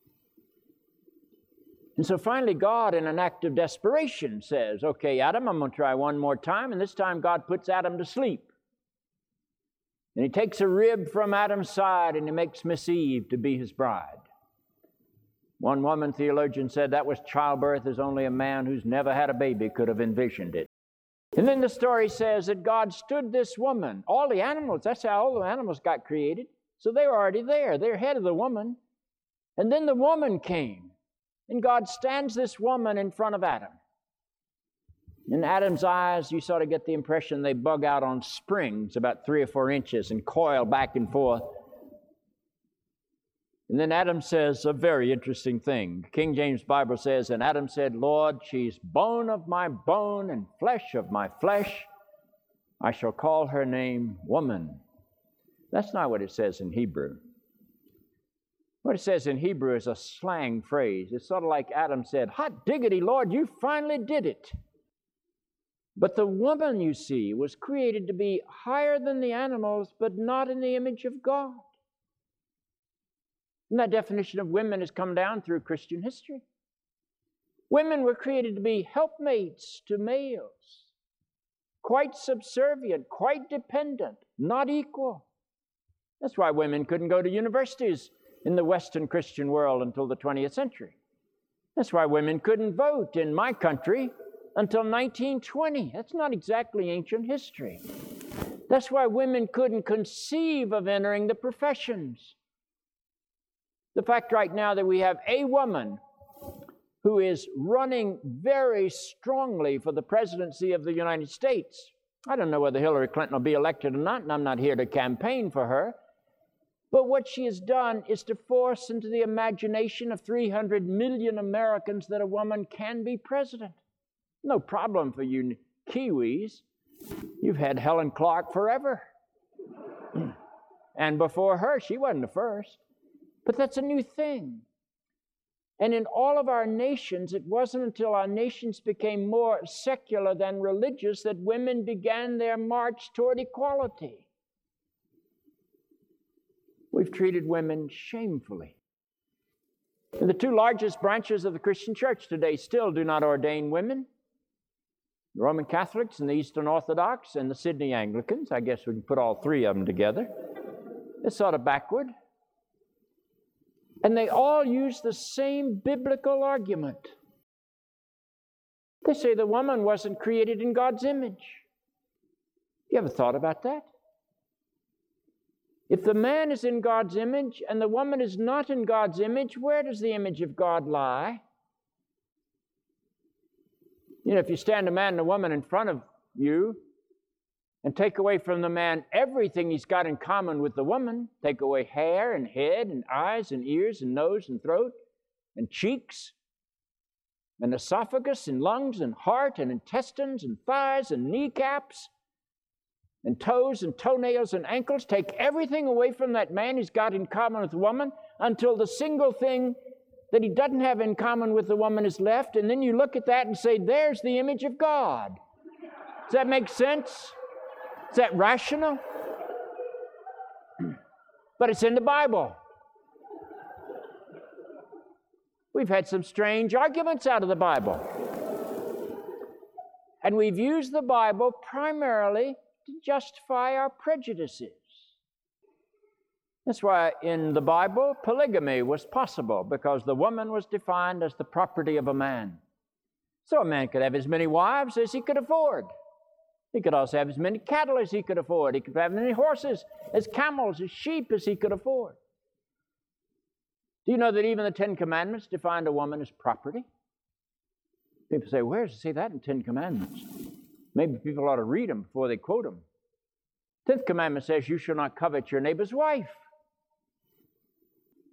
And so finally God, in an act of desperation, says, okay, Adam, I'm going to try one more time. And this time God puts Adam to sleep. And he takes a rib from Adam's side and he makes Miss Eve to be his bride. One woman theologian said that was childbirth as only a man who's never had a baby could have envisioned it. And then the story says that God stood this woman, all the animals, that's how all the animals got created. So they were already there. They're ahead of the woman. And then the woman came. And God stands this woman in front of Adam. In Adam's eyes, you sort of get the impression they bug out on springs about three or four inches and coil back and forth. And then Adam says a very interesting thing. King James Bible says, and Adam said, Lord, she's bone of my bone and flesh of my flesh. I shall call her name woman. That's not what it says in Hebrew. What it says in Hebrew is a slang phrase. It's sort of like Adam said, hot diggity, Lord, you finally did it. But the woman, you see, was created to be higher than the animals, but not in the image of God. And that definition of women has come down through Christian history. Women were created to be helpmates to males, quite subservient, quite dependent, not equal. That's why women couldn't go to universities in the Western Christian world until the twentieth century. That's why women couldn't vote in my country until nineteen twenty. That's not exactly ancient history. That's why women couldn't conceive of entering the professions. The fact right now that we have a woman who is running very strongly for the presidency of the United States. I don't know whether Hillary Clinton will be elected or not, and I'm not here to campaign for her. But what she has done is to force into the imagination of three hundred million Americans that a woman can be president. No problem for you Kiwis. You've had Helen Clark forever. And before her, she wasn't the first. But that's a new thing. And in all of our nations, it wasn't until our nations became more secular than religious that women began their march toward equality. We've treated women shamefully. And the two largest branches of the Christian church today still do not ordain women. The Roman Catholics and the Eastern Orthodox and the Sydney Anglicans. I guess we can put all three of them together. It's sort of backward. And they all use the same biblical argument. They say the woman wasn't created in God's image. You ever thought about that? If the man is in God's image and the woman is not in God's image, where does the image of God lie? You know, if you stand a man and a woman in front of you and take away from the man everything he's got in common with the woman, take away hair and head and eyes and ears and nose and throat and cheeks and esophagus and lungs and heart and intestines and thighs and kneecaps and toes and toenails and ankles, take everything away from that man he's got in common with the woman until the single thing that he doesn't have in common with the woman is left, and then you look at that and say, there's the image of God. Does that make sense? Is that rational? But it's in the Bible. We've had some strange arguments out of the Bible. And we've used the Bible primarily to justify our prejudices. That's why in the Bible, polygamy was possible, because the woman was defined as the property of a man. So a man could have as many wives as he could afford. He could also have as many cattle as he could afford. He could have as many horses, as camels, as sheep as he could afford. Do you know that even the Ten Commandments defined a woman as property? People say, where does it say that in Ten Commandments? Maybe people ought to read them before they quote them. Tenth Commandment says, you shall not covet your neighbor's wife.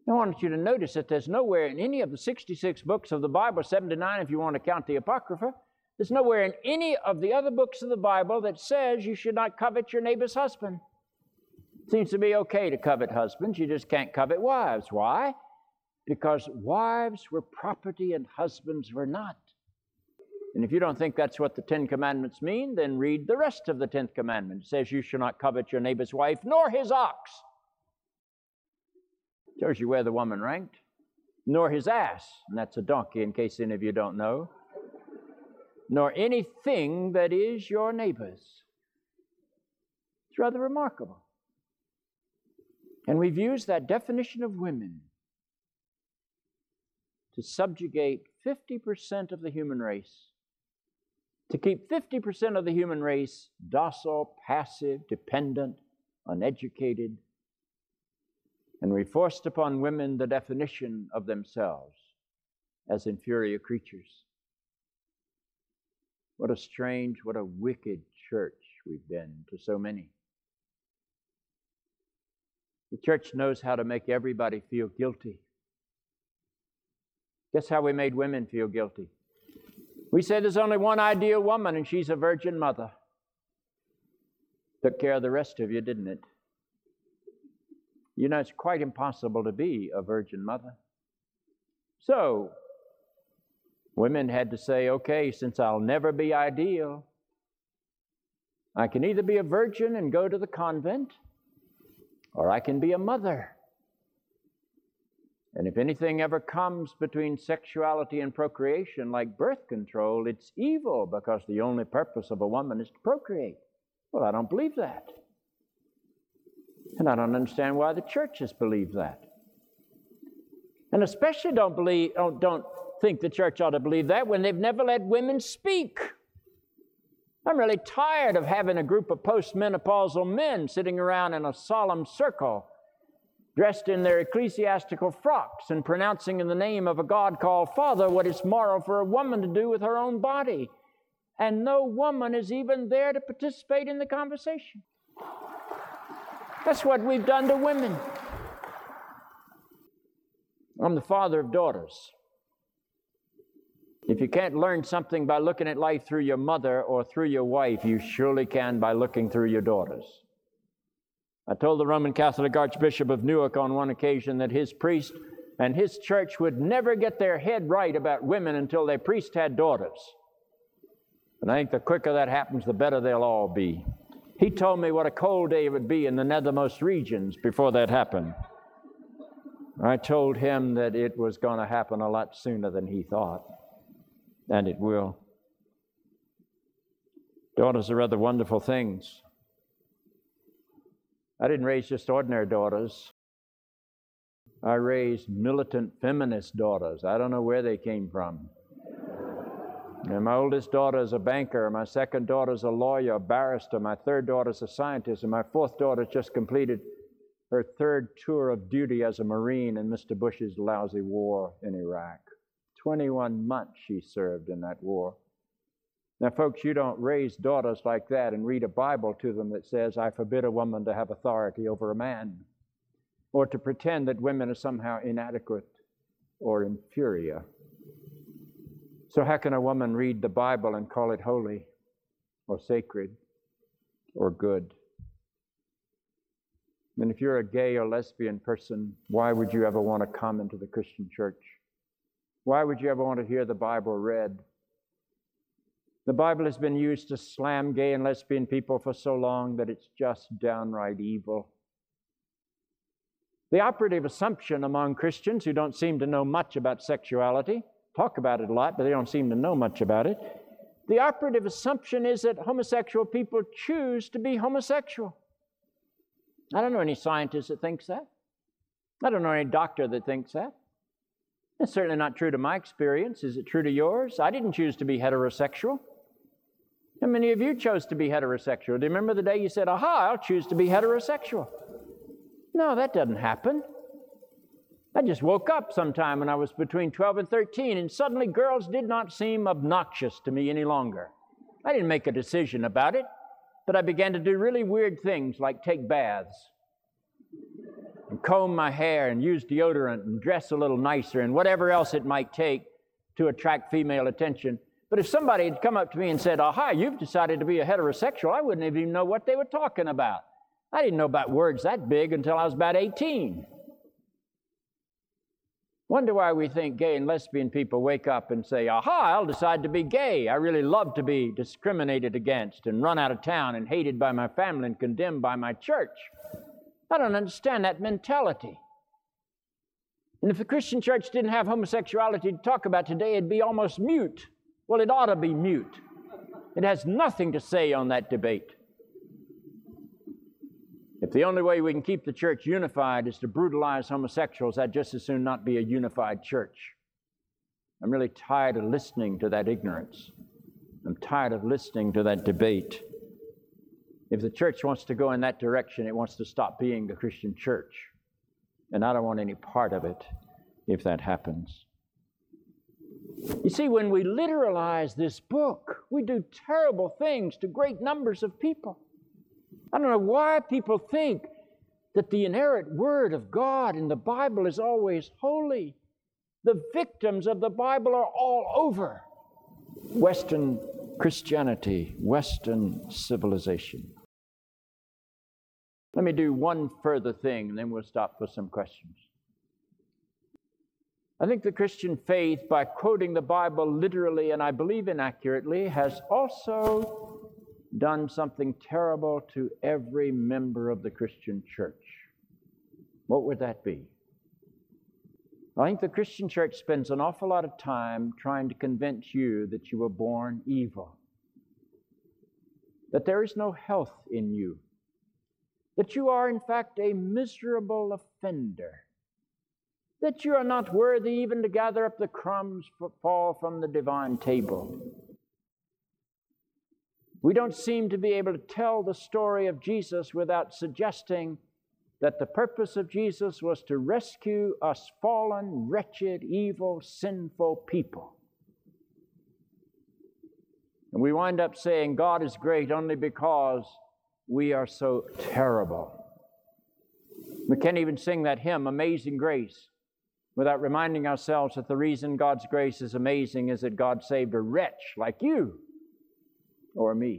I want you to notice that there's nowhere in any of the sixty-six books of the Bible, seventy-nine if you want to count the Apocrypha, there's nowhere in any of the other books of the Bible that says you should not covet your neighbor's husband. It seems to be okay to covet husbands, you just can't covet wives. Why? Because wives were property and husbands were not. And if you don't think that's what the Ten Commandments mean, then read the rest of the Tenth Commandment. It says you shall not covet your neighbor's wife, nor his ox. Shows you where the woman ranked. Nor his ass, and that's a donkey in case any of you don't know. Nor anything that is your neighbor's. It's rather remarkable. And we've used that definition of women to subjugate fifty percent of the human race, to keep fifty percent of the human race docile, passive, dependent, uneducated. And we forced upon women the definition of themselves as inferior creatures. What a strange, what a wicked church we've been to so many. The church knows how to make everybody feel guilty. Guess how we made women feel guilty? We said there's only one ideal woman and she's a virgin mother. Took care of the rest of you, didn't it? You know, it's quite impossible to be a virgin mother. So, women had to say, okay, since I'll never be ideal, I can either be a virgin and go to the convent, or I can be a mother. And if anything ever comes between sexuality and procreation, like birth control, it's evil because the only purpose of a woman is to procreate. Well, I don't believe that. And I don't understand why the churches believe that. And especially don't believe, don't, don't think the church ought to believe that when they've never let women speak. I'm really tired of having a group of postmenopausal men sitting around in a solemn circle, dressed in their ecclesiastical frocks and pronouncing in the name of a God called Father what it's moral for a woman to do with her own body. And no woman is even there to participate in the conversation. That's what we've done to women. I'm the father of daughters. If you can't learn something by looking at life through your mother or through your wife, you surely can by looking through your daughters. I told the Roman Catholic Archbishop of Newark on one occasion that his priest and his church would never get their head right about women until their priest had daughters. And I think the quicker that happens, the better they'll all be. He told me what a cold day it would be in the nethermost regions before that happened. I told him that it was going to happen a lot sooner than he thought, and it will. Daughters are rather wonderful things. I didn't raise just ordinary daughters. I raised militant feminist daughters. I don't know where they came from. And my oldest daughter is a banker. My second daughter is a lawyer, a barrister. My third daughter is a scientist. And my fourth daughter just completed her third tour of duty as a Marine in Mister Bush's lousy war in Iraq. twenty-one months she served in that war. Now, folks, you don't raise daughters like that and read a Bible to them that says, I forbid a woman to have authority over a man, or to pretend that women are somehow inadequate or inferior. So how can a woman read the Bible and call it holy or sacred or good? And if you're a gay or lesbian person, why would you ever want to come into the Christian church? Why would you ever want to hear the Bible read? The Bible has been used to slam gay and lesbian people for so long that it's just downright evil. The operative assumption among Christians who don't seem to know much about sexuality, talk about it a lot, but they don't seem to know much about it. The operative assumption is that homosexual people choose to be homosexual. I don't know any scientist that thinks that. I don't know any doctor that thinks that. It's certainly not true to my experience. Is it true to yours? I didn't choose to be heterosexual. How many of you chose to be heterosexual? Do you remember the day you said, aha, I'll choose to be heterosexual? No, that doesn't happen. I just woke up sometime when I was between twelve and thirteen, and suddenly girls did not seem obnoxious to me any longer. I didn't make a decision about it, but I began to do really weird things like take baths and comb my hair and use deodorant and dress a little nicer and whatever else it might take to attract female attention. But if somebody had come up to me and said, aha, you've decided to be a heterosexual, I wouldn't even know what they were talking about. I didn't know about words that big until I was about eighteen. Wonder why we think gay and lesbian people wake up and say, aha, I'll decide to be gay. I really love to be discriminated against and run out of town and hated by my family and condemned by my church. I don't understand that mentality. And if the Christian church didn't have homosexuality to talk about today, it'd be almost mute. Well, it ought to be mute. It has nothing to say on that debate. If the only way we can keep the church unified is to brutalize homosexuals, I'd just as soon not be a unified church. I'm really tired of listening to that ignorance. I'm tired of listening to that debate. If the church wants to go in that direction, it wants to stop being a Christian church. And I don't want any part of it if that happens. You see, when we literalize this book, we do terrible things to great numbers of people. I don't know why people think that the inerrant Word of God in the Bible is always holy. The victims of the Bible are all over Western Christianity, Western civilization. Let me do one further thing, and then we'll stop for some questions. I think the Christian faith, by quoting the Bible literally and I believe inaccurately, has also done something terrible to every member of the Christian church. What would that be? I think the Christian church spends an awful lot of time trying to convince you that you were born evil, that there is no health in you, that you are in fact a miserable offender, that you are not worthy even to gather up the crumbs that fall from the divine table. We don't seem to be able to tell the story of Jesus without suggesting that the purpose of Jesus was to rescue us fallen, wretched, evil, sinful people. And we wind up saying God is great only because we are so terrible. We can't even sing that hymn, Amazing Grace, without reminding ourselves that the reason God's grace is amazing is that God saved a wretch like you or me.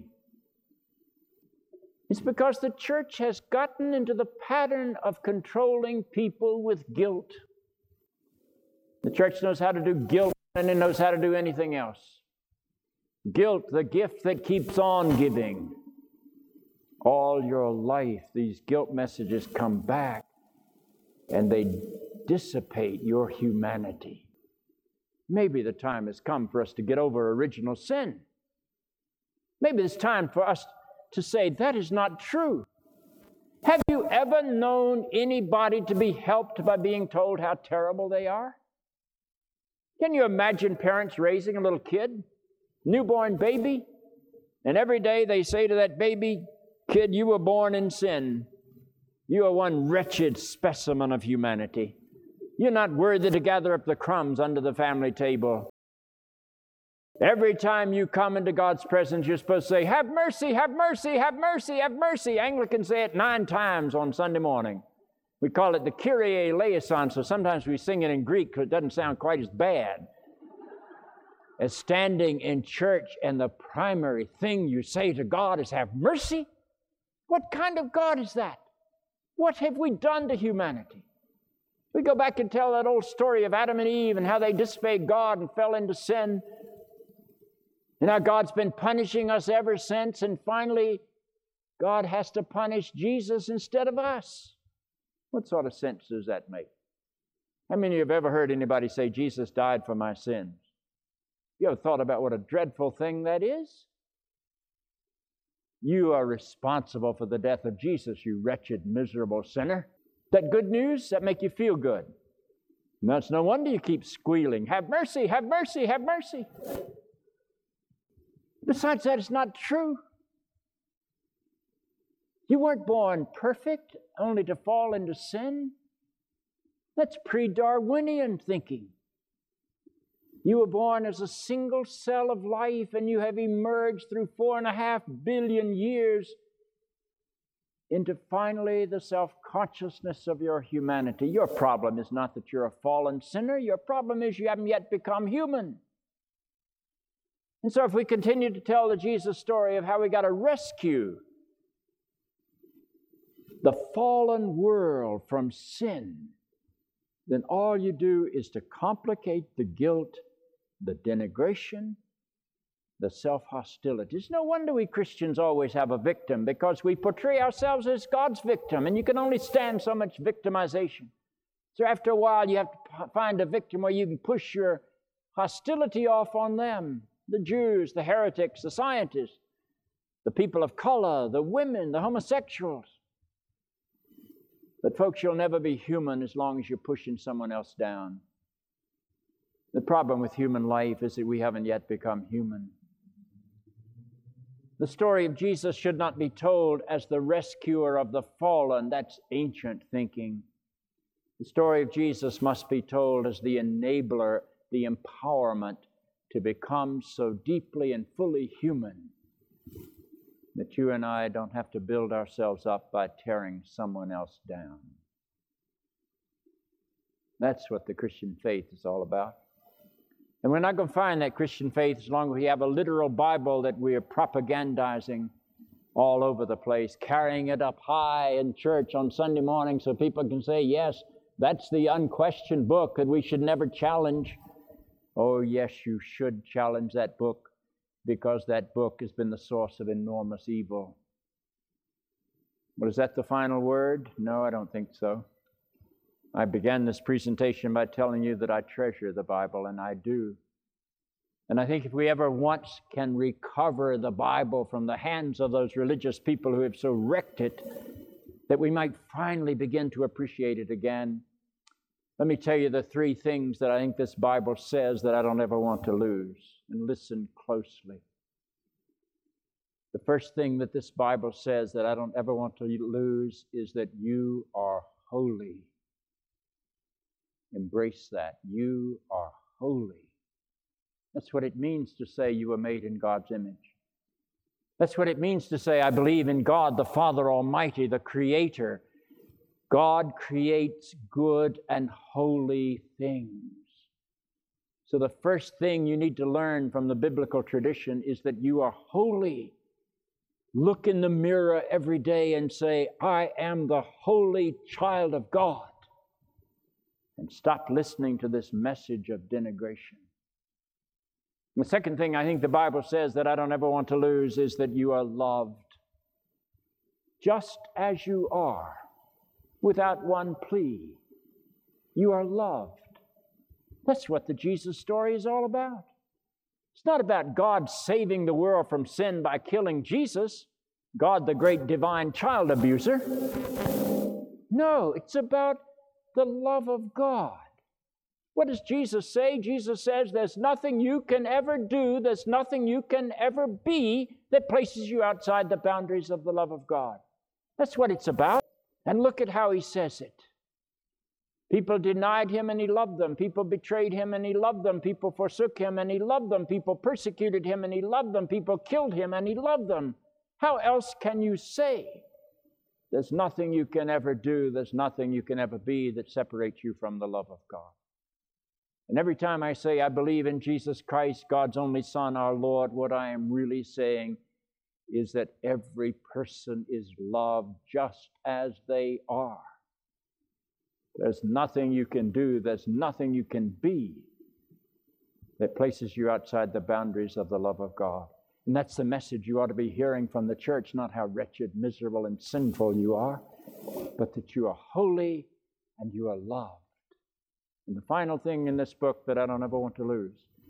It's because the church has gotten into the pattern of controlling people with guilt. The church knows how to do guilt, and it knows how to do anything else. Guilt, the gift that keeps on giving. All your life, these guilt messages come back, and they dissipate your humanity. Maybe the time has come for us to get over original sin. Maybe it's time for us to say that is not true. Have you ever known anybody to be helped by being told how terrible they are? Can you imagine parents raising a little kid, newborn baby, and every day they say to that baby, kid, you were born in sin. You are one wretched specimen of humanity. You're not worthy to gather up the crumbs under the family table. Every time you come into God's presence, you're supposed to say, have mercy, have mercy, have mercy, have mercy. Anglicans say it nine times on Sunday morning. We call it the Kyrie eleison, so sometimes we sing it in Greek because it doesn't sound quite as bad as standing in church and the primary thing you say to God is, have mercy? What kind of God is that? What have we done to humanity? We go back and tell that old story of Adam and Eve and how they disobeyed God and fell into sin. And how God's been punishing us ever since, and finally, God has to punish Jesus instead of us. What sort of sense does that make? How many of you have ever heard anybody say, Jesus died for my sins? You ever thought about what a dreadful thing that is? You are responsible for the death of Jesus, you wretched, miserable sinner. Is that good news? That make you feel good? And that's no wonder you keep squealing, have mercy, have mercy, have mercy. Besides that, it's not true. You weren't born perfect only to fall into sin. That's pre-Darwinian thinking. You were born as a single cell of life, and you have emerged through four and a half billion years into finally the self-consciousness of your humanity. Your problem is not that you're a fallen sinner. Your problem is you haven't yet become human. And so if we continue to tell the Jesus story of how we got to rescue the fallen world from sin, then all you do is to complicate the guilt, the denigration, the self-hostility. It's no wonder we Christians always have a victim, because we portray ourselves as God's victim, and you can only stand so much victimization. So after a while, you have to find a victim where you can push your hostility off on them. The Jews, the heretics, the scientists, the people of color, the women, the homosexuals. But folks, you'll never be human as long as you're pushing someone else down. The problem with human life is that we haven't yet become human. The story of Jesus should not be told as the rescuer of the fallen. That's ancient thinking. The story of Jesus must be told as the enabler, the empowerment to become so deeply and fully human that you and I don't have to build ourselves up by tearing someone else down. That's what the Christian faith is all about. And we're not going to find that Christian faith as long as we have a literal Bible that we are propagandizing all over the place, carrying it up high in church on Sunday morning so people can say, yes, that's the unquestioned book that we should never challenge. Oh, yes, you should challenge that book, because that book has been the source of enormous evil. But is that the final word? No, I don't think so. I began this presentation by telling you that I treasure the Bible, and I do. And I think if we ever once can recover the Bible from the hands of those religious people who have so wrecked it, that we might finally begin to appreciate it again. Let me tell you the three things that I think this Bible says that I don't ever want to lose. And listen closely. The first thing that this Bible says that I don't ever want to lose is that you are holy. Embrace that. You are holy. That's what it means to say you were made in God's image. That's what it means to say, I believe in God, the Father Almighty, the Creator. God creates good and holy things. So the first thing you need to learn from the biblical tradition is that you are holy. Look in the mirror every day and say, I am the holy child of God. And stop listening to this message of denigration. The second thing I think the Bible says that I don't ever want to lose is that you are loved just as you are, without one plea. You are loved. That's what the Jesus story is all about. It's not about God saving the world from sin by killing Jesus, God the great divine child abuser. No, it's about the love of God. What does Jesus say? Jesus says there's nothing you can ever do, there's nothing you can ever be that places you outside the boundaries of the love of God. That's what it's about. And look at how he says it. People denied him and he loved them. People betrayed him and he loved them. People forsook him and he loved them. People persecuted him and he loved them. People killed him and he loved them. How else can you say? There's nothing you can ever do, there's nothing you can ever be that separates you from the love of God. And every time I say I believe in Jesus Christ, God's only Son, our Lord, what I am really saying is that every person is loved just as they are. There's nothing you can do, there's nothing you can be that places you outside the boundaries of the love of God. And that's the message you ought to be hearing from the church, not how wretched, miserable, and sinful you are, but that you are holy and you are loved. And the final thing in this book that I don't ever want to lose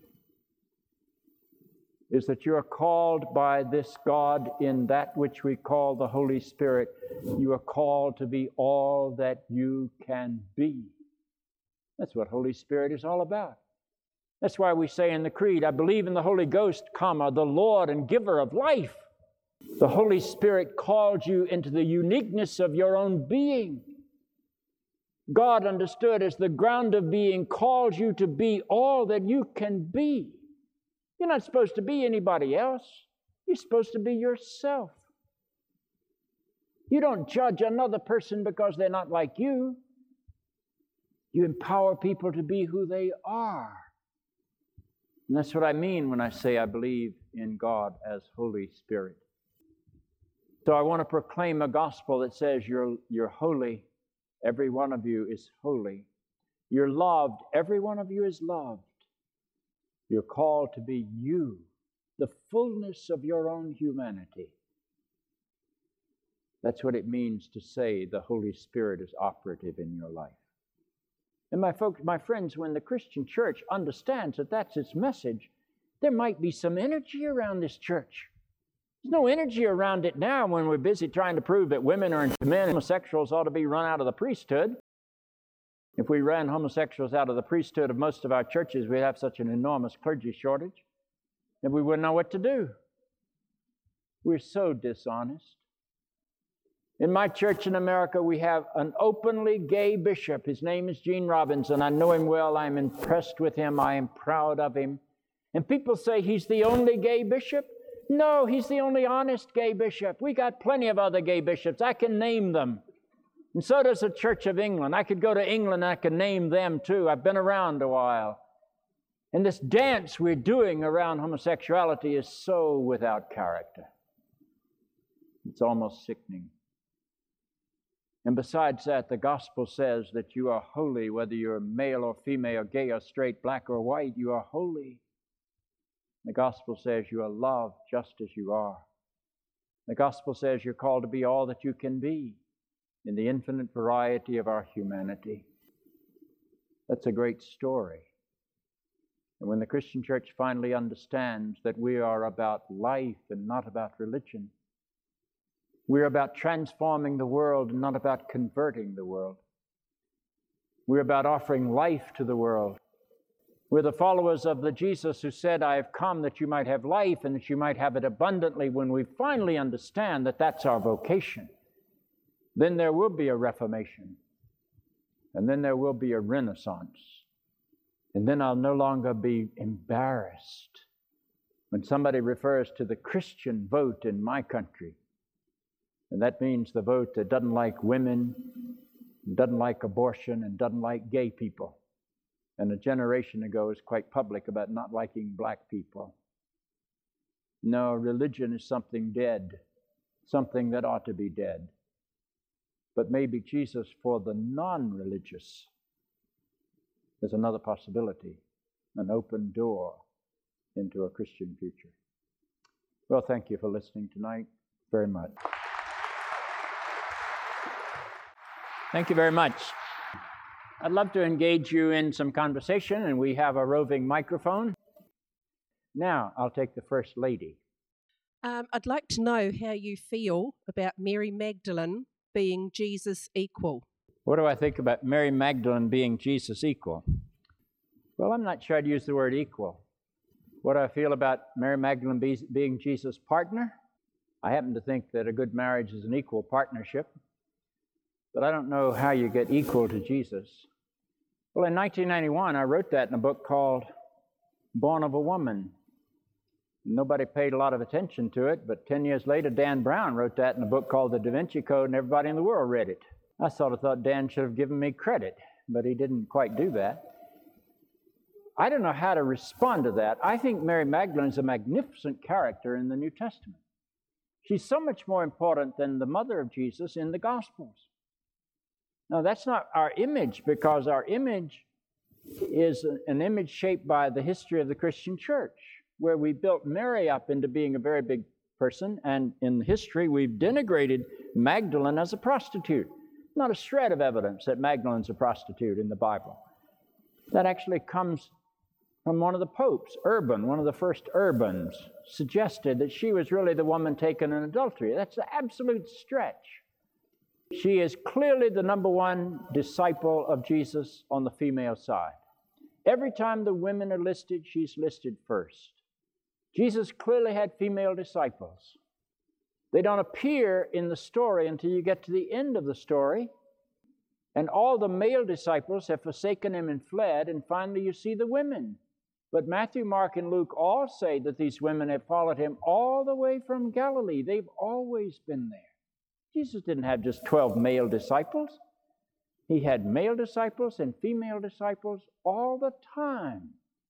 is that you are called by this God in that which we call the Holy Spirit. You are called to be all that you can be. That's what Holy Spirit is all about. That's why we say in the Creed, I believe in the Holy Ghost, comma, the Lord and giver of life. The Holy Spirit calls you into the uniqueness of your own being. God, understood as the ground of being, calls you to be all that you can be. You're not supposed to be anybody else. You're supposed to be yourself. You don't judge another person because they're not like you. You empower people to be who they are. And that's what I mean when I say I believe in God as Holy Spirit. So I want to proclaim a gospel that says you're, you're holy. Every one of you is holy. You're loved. Every one of you is loved. You're called to be you, the fullness of your own humanity. That's what it means to say the Holy Spirit is operative in your life. And my folks, my friends, when the Christian church understands that that's its message, there might be some energy around this church. There's no energy around it now when we're busy trying to prove that women are into men and homosexuals ought to be run out of the priesthood. If we ran homosexuals out of the priesthood of most of our churches, we'd have such an enormous clergy shortage that we wouldn't know what to do. We're so dishonest. In my church in America, we have an openly gay bishop. His name is Gene Robinson. I know him well. I'm impressed with him. I am proud of him. And people say he's the only gay bishop. No, he's the only honest gay bishop. We got plenty of other gay bishops. I can name them. And so does the Church of England. I could go to England and I could name them too. I've been around a while. And this dance we're doing around homosexuality is so without character. It's almost sickening. And besides that, the gospel says that you are holy, whether you're male or female, gay or straight, black or white, you are holy. The gospel says you are loved just as you are. The gospel says you're called to be all that you can be in the infinite variety of our humanity. That's a great story. And when the Christian church finally understands that we are about life and not about religion, we're about transforming the world and not about converting the world. We're about offering life to the world. We're the followers of the Jesus who said, I have come that you might have life and that you might have it abundantly. When we finally understand that that's our vocation, then there will be a reformation. And then there will be a renaissance. And then I'll no longer be embarrassed when somebody refers to the Christian vote in my country. And that means the vote that doesn't like women, doesn't like abortion, and doesn't like gay people. And a generation ago was quite public about not liking black people. No, religion is something dead, something that ought to be dead. But maybe Jesus for the non-religious is another possibility, an open door into a Christian future. Well, thank you for listening tonight very much. Thank you very much. I'd love to engage you in some conversation, and we have a roving microphone. Now, I'll take the First Lady. Um, I'd like to know how you feel about Mary Magdalene being Jesus' equal. What do I think about Mary Magdalene being Jesus' equal? Well, I'm not sure I'd use the word equal. What do I feel about Mary Magdalene be, being Jesus' partner? I happen to think that a good marriage is an equal partnership. But I don't know how you get equal to Jesus. Well, in nineteen ninety-one, I wrote that in a book called Born of a Woman. Nobody paid a lot of attention to it, but ten years later, Dan Brown wrote that in a book called The Da Vinci Code, and everybody in the world read it. I sort of thought Dan should have given me credit, but he didn't quite do that. I don't know how to respond to that. I think Mary Magdalene is a magnificent character in the New Testament. She's so much more important than the mother of Jesus in the Gospels. Now, that's not our image, because our image is an image shaped by the history of the Christian church, where we built Mary up into being a very big person, and in history we've denigrated Magdalene as a prostitute. Not a shred of evidence that Magdalene's a prostitute in the Bible. That actually comes from one of the popes, Urban, one of the first Urbans, suggested that she was really the woman taken in adultery. That's an absolute stretch. She is clearly the number one disciple of Jesus on the female side. Every time the women are listed, she's listed first. Jesus clearly had female disciples. They don't appear in the story until you get to the end of the story. And all the male disciples have forsaken him and fled, and finally you see the women. But Matthew, Mark, and Luke all say that these women have followed him all the way from Galilee. They've always been there. Jesus didn't have just twelve male disciples. He had male disciples and female disciples all the time.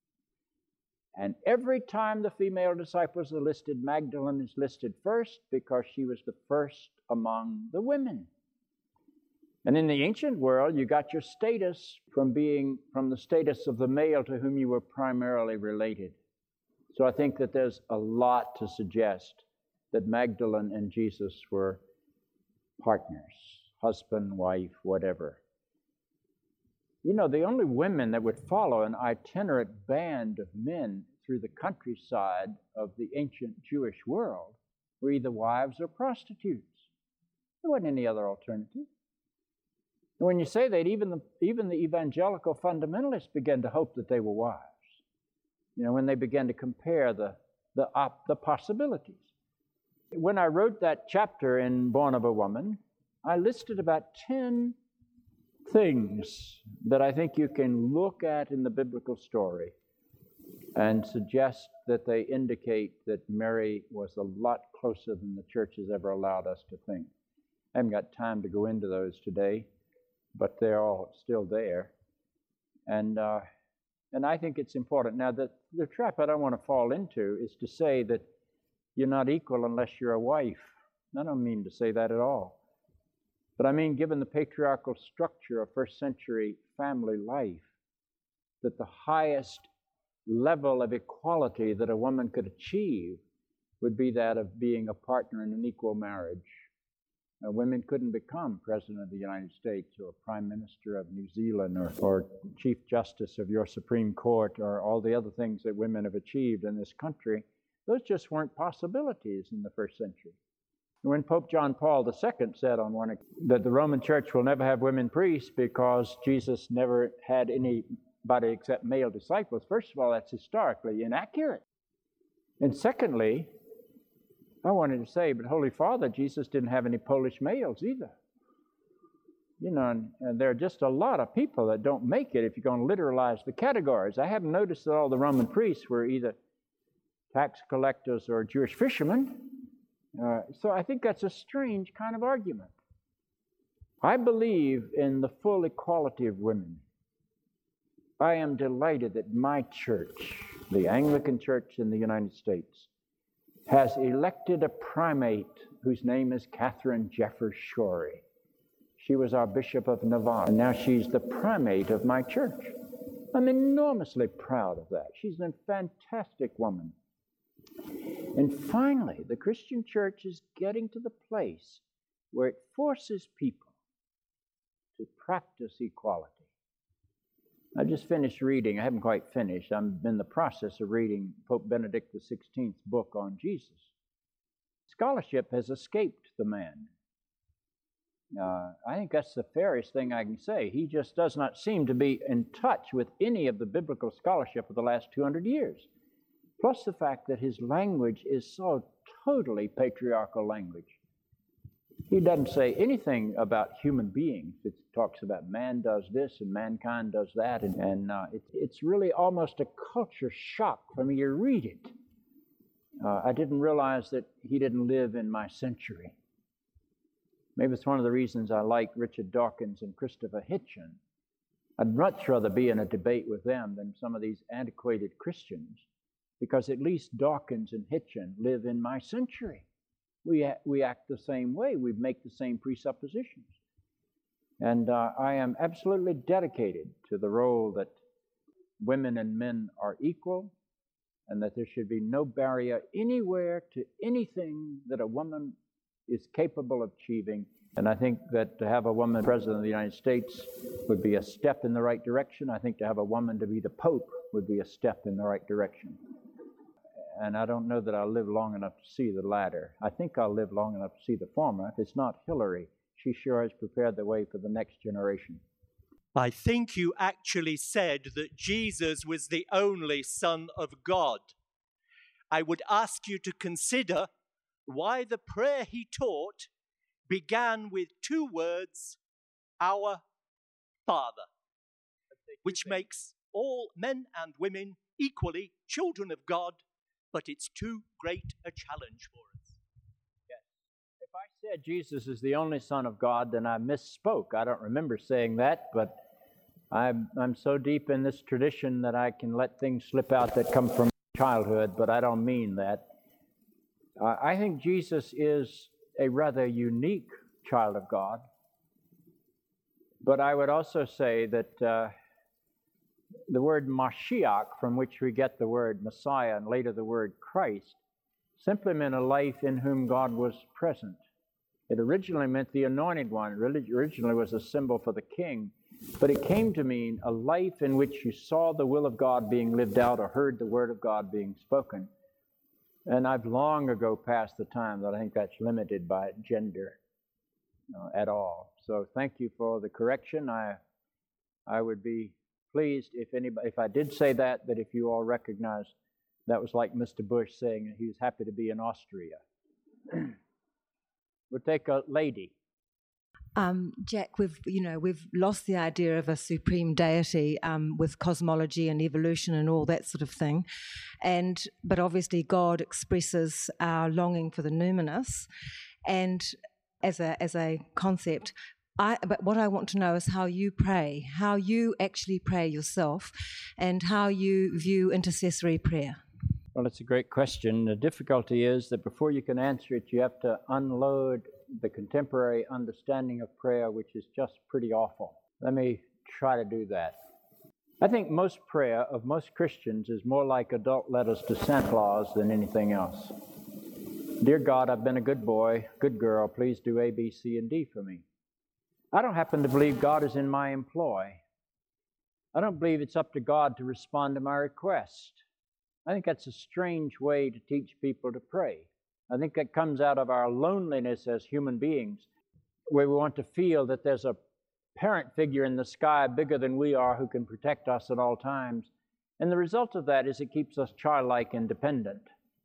And every time the female disciples are listed, Magdalene is listed first because she was the first among the women. And in the ancient world, you got your status from being from the status of the male to whom you were primarily related. So I think that there's a lot to suggest that Magdalene and Jesus were partners, husband, wife, whatever. You know, the only women that would follow an itinerant band of men through the countryside of the ancient Jewish world were either wives or prostitutes. There wasn't any other alternative. And when you say that, even the, even the evangelical fundamentalists began to hope that they were wives. You know, when they began to compare the, the, op, the possibilities. When I wrote that chapter in Born of a Woman, I listed about ten things that I think you can look at in the biblical story and suggest that they indicate that Mary was a lot closer than the church has ever allowed us to think. I haven't got time to go into those today, but they're all still there. And uh, and I think it's important. Now, the, the trap I don't want to fall into is to say that you're not equal unless you're a wife. I don't mean to say that at all. But I mean, given the patriarchal structure of first century family life, that the highest level of equality that a woman could achieve would be that of being a partner in an equal marriage. Uh, women couldn't become President of the United States or Prime Minister of New Zealand or, or Chief Justice of your Supreme Court or all the other things that women have achieved in this country. Those just weren't possibilities in the first century. When Pope John Paul the Second said on one that the Roman Church will never have women priests because Jesus never had anybody except male disciples, first of all, that's historically inaccurate. And secondly, I wanted to say, but Holy Father, Jesus didn't have any Polish males either. You know, and, and there are just a lot of people that don't make it if you're going to literalize the categories. I haven't noticed that all the Roman priests were either tax collectors or Jewish fishermen. Uh, so I think that's a strange kind of argument. I believe in the full equality of women. I am delighted that my church, the Anglican Church in the United States, has elected a primate whose name is Catherine Jeffers Shorey. She was our Bishop of Navarre, and now she's the primate of my church. I'm enormously proud of that. She's a fantastic woman. And finally, the Christian church is getting to the place where it forces people to practice equality. I just finished reading, I haven't quite finished, I'm in the process of reading Pope Benedict the sixteenth's book on Jesus. Scholarship has escaped the man. Uh, I think that's the fairest thing I can say. He just does not seem to be in touch with any of the biblical scholarship of the last two hundred years. Plus the fact that his language is so totally patriarchal language. He doesn't say anything about human beings. It talks about man does this and mankind does that. And, and uh, it, it's really almost a culture shock for me to read it. Uh, I didn't realize that he didn't live in my century. Maybe it's one of the reasons I like Richard Dawkins and Christopher Hitchens. I'd much rather be in a debate with them than some of these antiquated Christians, because at least Dawkins and Hitchens live in my century. We, a- we act the same way. We make the same presuppositions. And uh, I am absolutely dedicated to the role that women and men are equal, and that there should be no barrier anywhere to anything that a woman is capable of achieving. And I think that to have a woman president of the United States would be a step in the right direction. I think to have a woman to be the Pope would be a step in the right direction. And I don't know that I'll live long enough to see the latter. I think I'll live long enough to see the former. If it's not Hillary, she sure has prepared the way for the next generation. I think you actually said that Jesus was the only Son of God. I would ask you to consider why the prayer he taught began with two words, our Father, which makes all men and women equally children of God, but it's too great a challenge for us. Yes. If I said Jesus is the only Son of God, then I misspoke. I don't remember saying that, but I'm, I'm so deep in this tradition that I can let things slip out that come from childhood, but I don't mean that. Uh, I think Jesus is a rather unique child of God, but I would also say that uh, the word Mashiach, from which we get the word Messiah and later the word Christ, simply meant a life in whom God was present. It originally meant the anointed one. It really originally was a symbol for the king. But it came to mean a life in which you saw the will of God being lived out or heard the word of God being spoken. And I've long ago passed the time that I think that's limited by gender uh, at all. So thank you for the correction. I I would be pleased if anybody, if I did say that, that if you all recognize that was like Mister Bush saying he was happy to be in Austria. We'll take a lady. Um, Jack, we've you know we've lost the idea of a supreme deity um, with cosmology and evolution and all that sort of thing, and but obviously God expresses our longing for the numinous, and as a as a concept. I, but what I want to know is how you pray, how you actually pray yourself, and how you view intercessory prayer. Well, it's a great question. The difficulty is that before you can answer it, you have to unload the contemporary understanding of prayer, which is just pretty awful. Let me try to do that. I think most prayer of most Christians is more like adult letters to Santa Claus than anything else. Dear God, I've been a good boy, good girl. Please do A, B, C, and D for me. I don't happen to believe God is in my employ. I don't believe it's up to God to respond to my request. I think that's a strange way to teach people to pray. I think that comes out of our loneliness as human beings, where we want to feel that there's a parent figure in the sky bigger than we are who can protect us at all times. And the result of that is it keeps us childlike and dependent.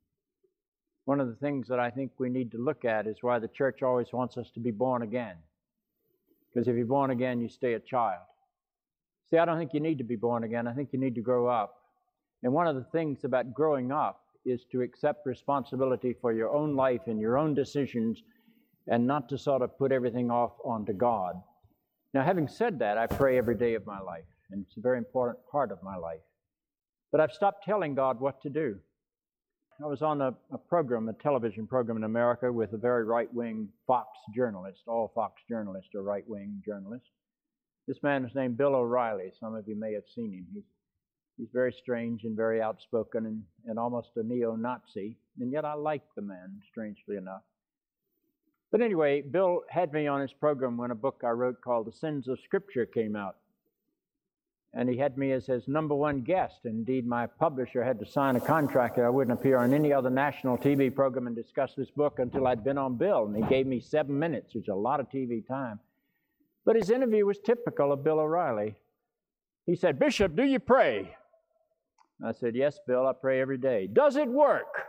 One of the things that I think we need to look at is why the church always wants us to be born again. Because if you're born again, you stay a child. See, I don't think you need to be born again. I think you need to grow up. And one of the things about growing up is to accept responsibility for your own life and your own decisions and not to sort of put everything off onto God. Now, having said that, I pray every day of my life, and it's a very important part of my life. But I've stopped telling God what to do. I was on a, a program, a television program in America with a very right-wing Fox journalist. All Fox journalists are right-wing journalists. This man is named Bill O'Reilly. Some of you may have seen him. He's He's very strange and very outspoken and, and almost a neo-Nazi, and yet I like the man, strangely enough. But anyway, Bill had me on his program when a book I wrote called The Sins of Scripture came out. And he had me as his number one guest. Indeed, my publisher had to sign a contract that I wouldn't appear on any other national T V program and discuss this book until I'd been on Bill, and he gave me seven minutes, which is a lot of T V time. But his interview was typical of Bill O'Reilly. He said, "Bishop, do you pray?" I said, "Yes, Bill, I pray every day." "Does it work?"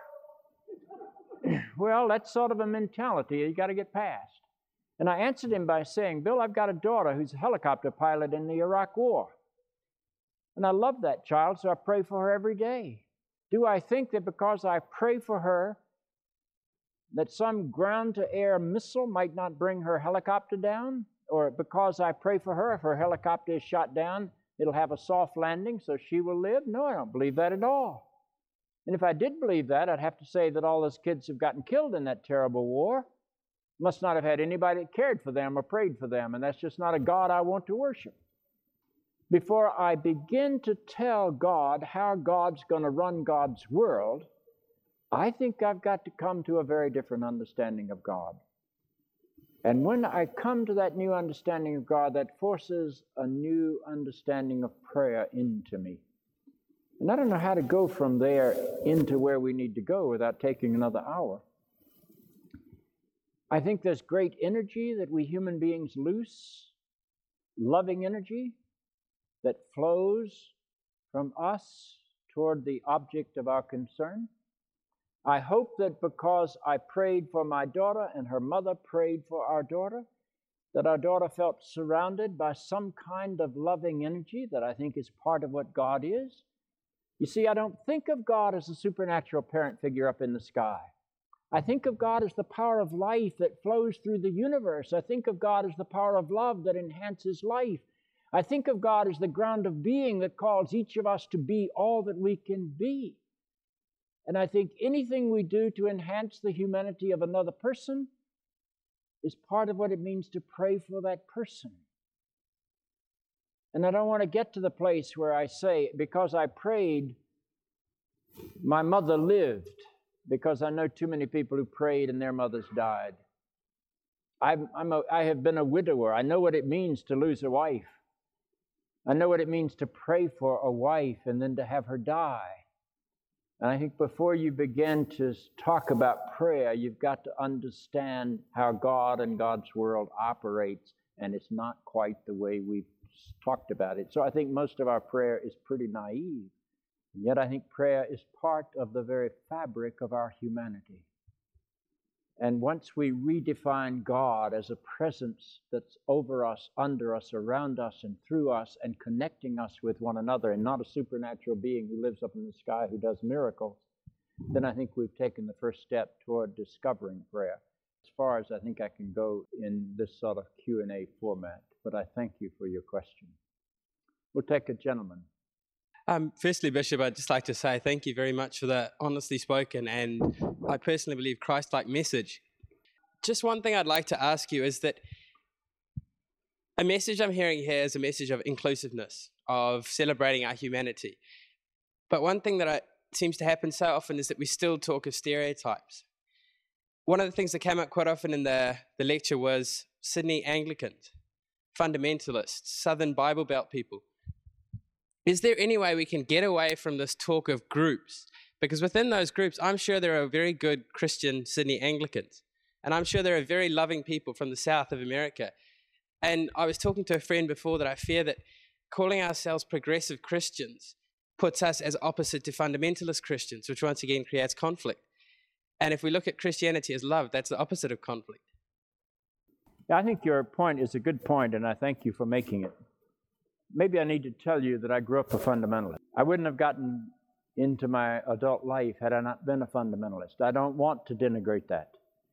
Well, that's sort of a mentality you got to get past. And I answered him by saying, "Bill, I've got a daughter who's a helicopter pilot in the Iraq War. And I love that child, so I pray for her every day. Do I think that because I pray for her, that some ground-to-air missile might not bring her helicopter down? Or because I pray for her, if her helicopter is shot down, it'll have a soft landing so she will live? No, I don't believe that at all. And if I did believe that, I'd have to say that all those kids who've gotten killed in that terrible war must not have had anybody that cared for them or prayed for them, and that's just not a God I want to worship. Before I begin to tell God how God's going to run God's world, I think I've got to come to a very different understanding of God. And when I come to that new understanding of God, that forces a new understanding of prayer into me. And I don't know how to go from there into where we need to go without taking another hour. I think there's great energy that we human beings loose, loving energy that flows from us toward the object of our concern. I hope that because I prayed for my daughter and her mother prayed for our daughter, that our daughter felt surrounded by some kind of loving energy that I think is part of what God is. You see, I don't think of God as a supernatural parent figure up in the sky. I think of God as the power of life that flows through the universe. I think of God as the power of love that enhances life. I think of God as the ground of being that calls each of us to be all that we can be. And I think anything we do to enhance the humanity of another person is part of what it means to pray for that person. And I don't want to get to the place where I say, because I prayed, my mother lived, because I know too many people who prayed and their mothers died. I'm, I'm a, I have been a widower. I know what it means to lose a wife. I know what it means to pray for a wife and then to have her die. And I think before you begin to talk about prayer, you've got to understand how God and God's world operates, and it's not quite the way we've talked about it. So I think most of our prayer is pretty naive. And yet I think prayer is part of the very fabric of our humanity. And once we redefine God as a presence that's over us, under us, around us, and through us, and connecting us with one another, and not a supernatural being who lives up in the sky who does miracles, then I think we've taken the first step toward discovering prayer. As far as I think I can go in this sort of Q and A format, but I thank you for your question. We'll take a gentleman. Um, firstly, Bishop, I'd just like to say thank you very much for that honestly spoken and I personally believe Christ-like message. Just one thing I'd like to ask you is that a message I'm hearing here is a message of inclusiveness, of celebrating our humanity. But one thing that I, seems to happen so often is that we still talk of stereotypes. One of the things that came up quite often in the, the lecture was Sydney Anglicans, fundamentalists, Southern Bible Belt people. Is there any way we can get away from this talk of groups? Because within those groups, I'm sure there are very good Christian Sydney Anglicans. And I'm sure there are very loving people from the south of America. And I was talking to a friend before that I fear that calling ourselves progressive Christians puts us as opposite to fundamentalist Christians, which once again creates conflict. And if we look at Christianity as love, that's the opposite of conflict. Yeah, I think your point is a good point, and I thank you for making it. Maybe I need to tell you that I grew up a fundamentalist. I wouldn't have gotten into my adult life had I not been a fundamentalist. I don't want to denigrate that.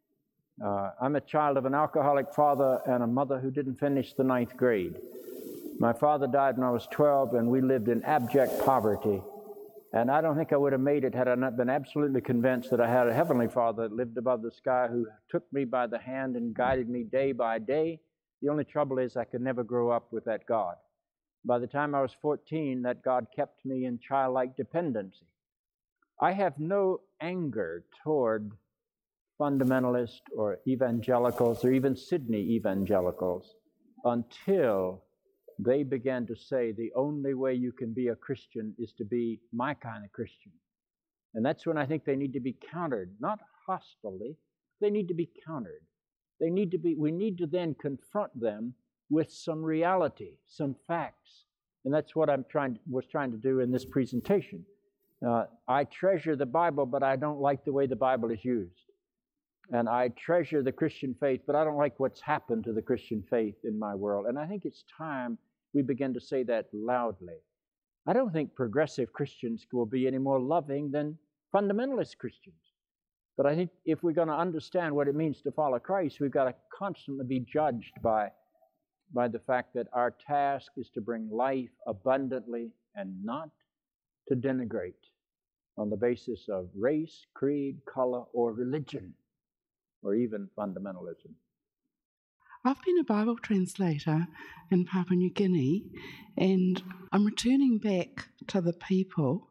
Uh, I'm a child of an alcoholic father and a mother who didn't finish the ninth grade. My father died when I was twelve, and we lived in abject poverty. And I don't think I would have made it had I not been absolutely convinced that I had a heavenly Father that lived above the sky who took me by the hand and guided me day by day. The only trouble is I could never grow up with that God. By the time I was fourteen, that God kept me in childlike dependency. I have no anger toward fundamentalists or evangelicals or even Sydney evangelicals until they began to say the only way you can be a Christian is to be my kind of Christian. And that's when I think they need to be countered, not hostilely. They need to be countered. They need to be, we need to then confront them with some reality, some facts. And that's what I'm trying was trying to do in this presentation. Uh, I treasure the Bible, but I don't like the way the Bible is used. And I treasure the Christian faith, but I don't like what's happened to the Christian faith in my world. And I think it's time we begin to say that loudly. I don't think progressive Christians will be any more loving than fundamentalist Christians. But I think if we're going to understand what it means to follow Christ, we've got to constantly be judged by, by the fact that our task is to bring life abundantly and not to denigrate on the basis of race, creed, color, or religion, or even fundamentalism. I've been a Bible translator in Papua New Guinea, and I'm returning back to the people.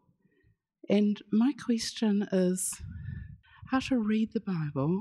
And my question is how to read the Bible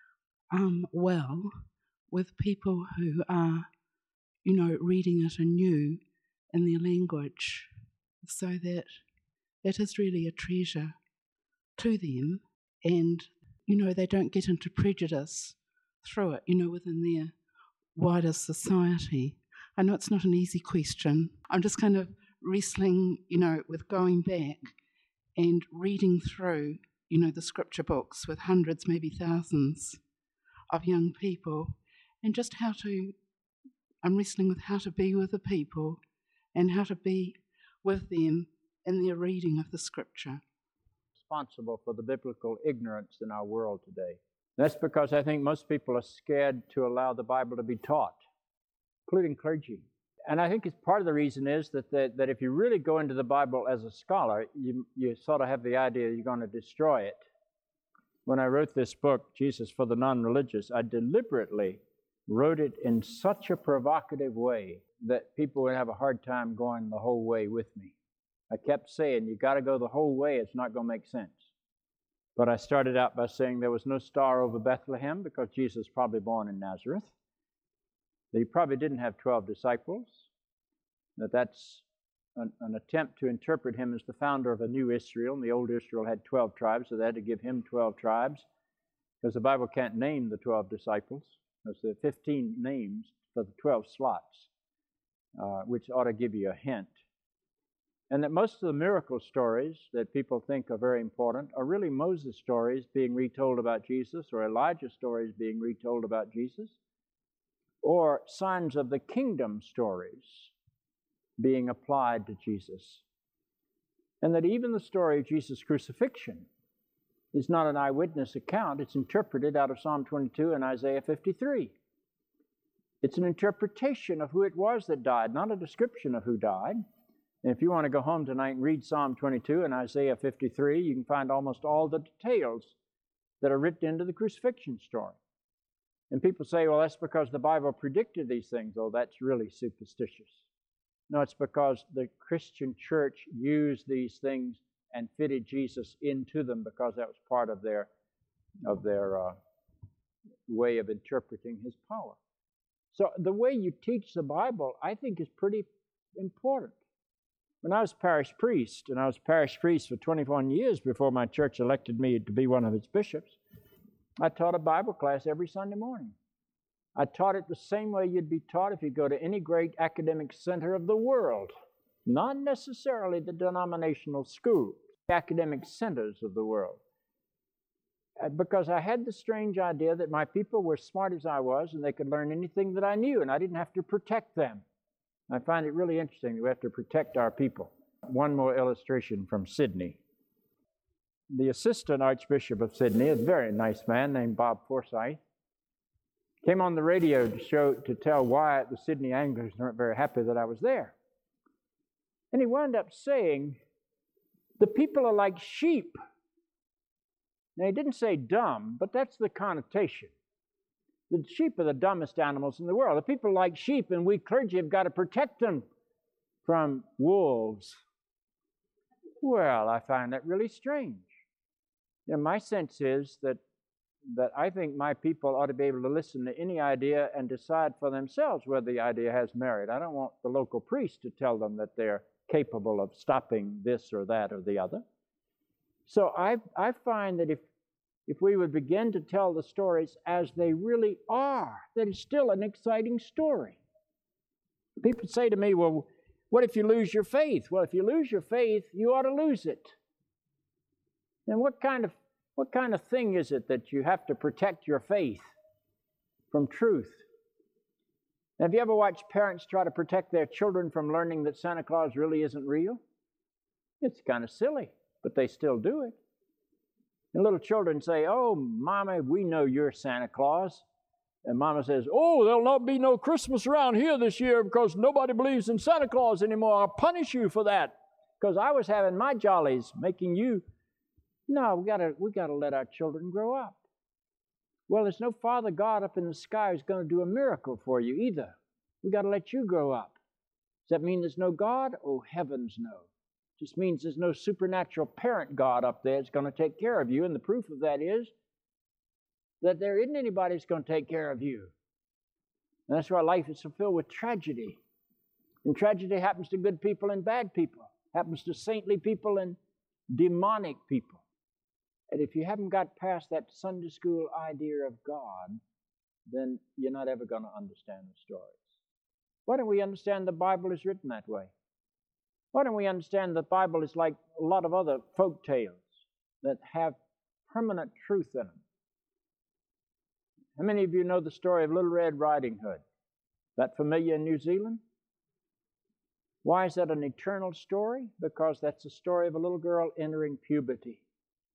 um, well with people who are, you know, reading it anew in their language, so that it is really a treasure to them, and, you know, they don't get into prejudice through it, you know, within their wider society. I know it's not an easy question. I'm just kind of wrestling, you know, with going back and reading through, you know, the scripture books with hundreds, maybe thousands of young people, and just how to, I'm wrestling with how to be with the people and how to be with them in their reading of the scripture. responsible for the biblical ignorance in our world today. That's because I think most people are scared to allow the Bible to be taught, including clergy. And I think it's part of the reason is that, that, that if you really go into the Bible as a scholar, you, you sort of have the idea you're going to destroy it. When I wrote this book, Jesus for the Non-Religious, I deliberately wrote it in such a provocative way that people would have a hard time going the whole way with me. I kept saying, you got to go the whole way, it's not going to make sense. But I started out by saying there was no star over Bethlehem because Jesus was probably born in Nazareth. That he probably didn't have twelve disciples. That that's an, an attempt to interpret him as the founder of a new Israel. And the old Israel had twelve tribes, so they had to give him twelve tribes. Because the Bible can't name the twelve disciples. Because there are fifteen names for the twelve slots, uh, which ought to give you a hint. And that most of the miracle stories that people think are very important are really Moses stories being retold about Jesus, or Elijah stories being retold about Jesus, or signs of the kingdom stories being applied to Jesus. And that even the story of Jesus' crucifixion is not an eyewitness account. It's interpreted out of Psalm twenty-two and Isaiah fifty-three. It's an interpretation of who it was that died, not a description of who died. And if you want to go home tonight and read Psalm twenty-two and Isaiah fifty-three, you can find almost all the details that are written into the crucifixion story. And people say, well, that's because the Bible predicted these things. Oh, that's really superstitious. No, it's because the Christian church used these things and fitted Jesus into them because that was part of their, of their uh, way of interpreting his power. So the way you teach the Bible, I think, is pretty important. When I was parish priest, and I was parish priest for twenty-one years before my church elected me to be one of its bishops, I taught a Bible class every Sunday morning. I taught it the same way you'd be taught if you go to any great academic center of the world. Not necessarily the denominational schools, academic centers of the world. Because I had the strange idea that my people were smart as I was and they could learn anything that I knew, and I didn't have to protect them. I find it really interesting that we have to protect our people. One more illustration from Sydney. The assistant Archbishop of Sydney, a very nice man named Bob Forsyth, came on the radio to show to tell why the Sydney Anglicans weren't very happy that I was there. And he wound up saying, the people are like sheep. Now, he didn't say dumb, but that's the connotation. The sheep are the dumbest animals in the world. The people are like sheep, and we clergy have got to protect them from wolves. Well, I find that really strange. You know, my sense is that, that I think my people ought to be able to listen to any idea and decide for themselves whether the idea has merit. I don't want the local priest to tell them that they're capable of stopping this or that or the other. So I, I find that if, if we would begin to tell the stories as they really are, that it's still an exciting story. People say to me, well, what if you lose your faith? Well, if you lose your faith, you ought to lose it. And what kind of what kind of thing is it that you have to protect your faith from truth? Have you ever watched parents try to protect their children from learning that Santa Claus really isn't real? It's kind of silly, but they still do it. And little children say, oh, Mama, we know you're Santa Claus. And Mama says, oh, there'll not be no Christmas around here this year because nobody believes in Santa Claus anymore. I'll punish you for that because I was having my jollies making you. No, we gotta, we gotta let our children grow up. Well, there's no Father God up in the sky who's going to do a miracle for you either. We got to let you grow up. Does that mean there's no God? Oh, heavens no. It just means there's no supernatural parent God up there that's going to take care of you. And the proof of that is that there isn't anybody that's going to take care of you. And that's why life is so filled with tragedy. And tragedy happens to good people and bad people. Happens to saintly people and demonic people. And if you haven't got past that Sunday school idea of God, then you're not ever going to understand the stories. Why don't we understand the Bible is written that way? Why don't we understand the Bible is like a lot of other folk tales that have permanent truth in them? How many of you know the story of Little Red Riding Hood? That familiar in New Zealand? Why is that an eternal story? Because that's the story of a little girl entering puberty.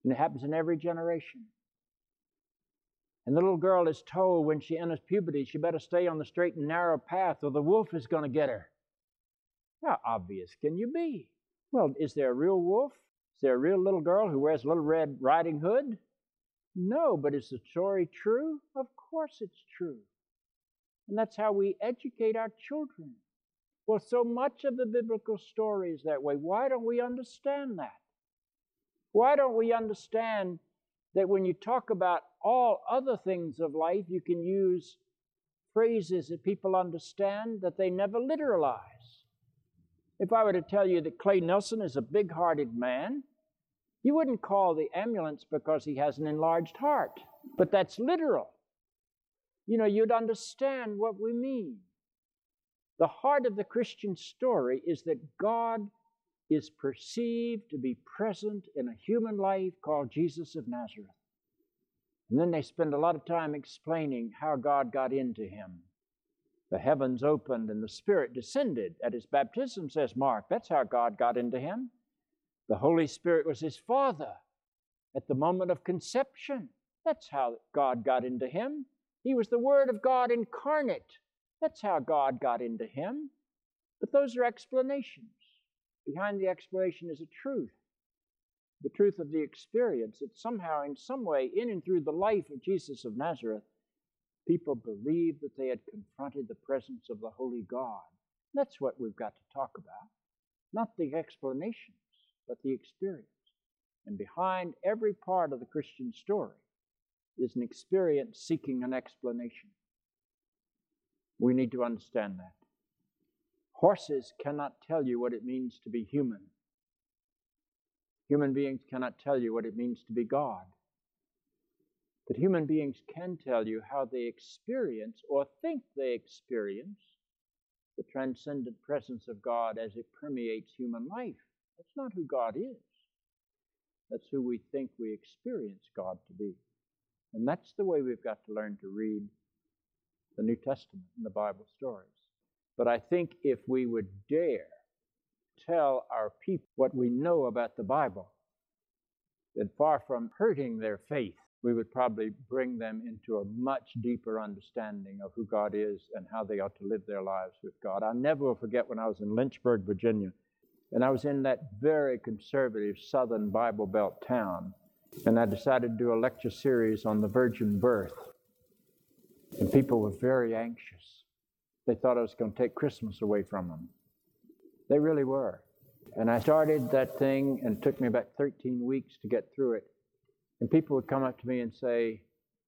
And it happens in every generation. And the little girl is told when she enters puberty, she better stay on the straight and narrow path or the wolf is going to get her. How obvious can you be? Well, is there a real wolf? Is there a real little girl who wears a little Red Riding Hood? No, but is the story true? Of course it's true. And that's how we educate our children. Well, so much of the biblical story is that way. Why don't we understand that? Why don't we understand that when you talk about all other things of life, you can use phrases that people understand that they never literalize? If I were to tell you that Clay Nelson is a big-hearted man, you wouldn't call the ambulance because he has an enlarged heart, but that's literal. You know, you'd understand what we mean. The heart of the Christian story is that God is perceived to be present in a human life called Jesus of Nazareth. And then they spend a lot of time explaining how God got into him. The heavens opened and the Spirit descended at his baptism, says Mark. That's how God got into him. The Holy Spirit was his Father at the moment of conception. That's how God got into him. He was the Word of God incarnate. That's how God got into him. But those are explanations. Behind the explanation is a truth. The truth of the experience that somehow, in some way, in and through the life of Jesus of Nazareth, people believed that they had confronted the presence of the Holy God. That's what we've got to talk about. Not the explanations, but the experience. And behind every part of the Christian story is an experience seeking an explanation. We need to understand that. Horses cannot tell you what it means to be human. Human beings cannot tell you what it means to be God. But human beings can tell you how they experience or think they experience the transcendent presence of God as it permeates human life. That's not who God is. That's who we think we experience God to be. And that's the way we've got to learn to read the New Testament and the Bible stories. But I think if we would dare tell our people what we know about the Bible, then far from hurting their faith, we would probably bring them into a much deeper understanding of who God is and how they ought to live their lives with God. I never will forget when I was in Lynchburg, Virginia, and I was in that very conservative southern Bible Belt town, and I decided to do a lecture series on the virgin birth. And people were very anxious. They thought I was going to take Christmas away from them. They really were. And I started that thing, and it took me about thirteen weeks to get through it. And people would come up to me and say,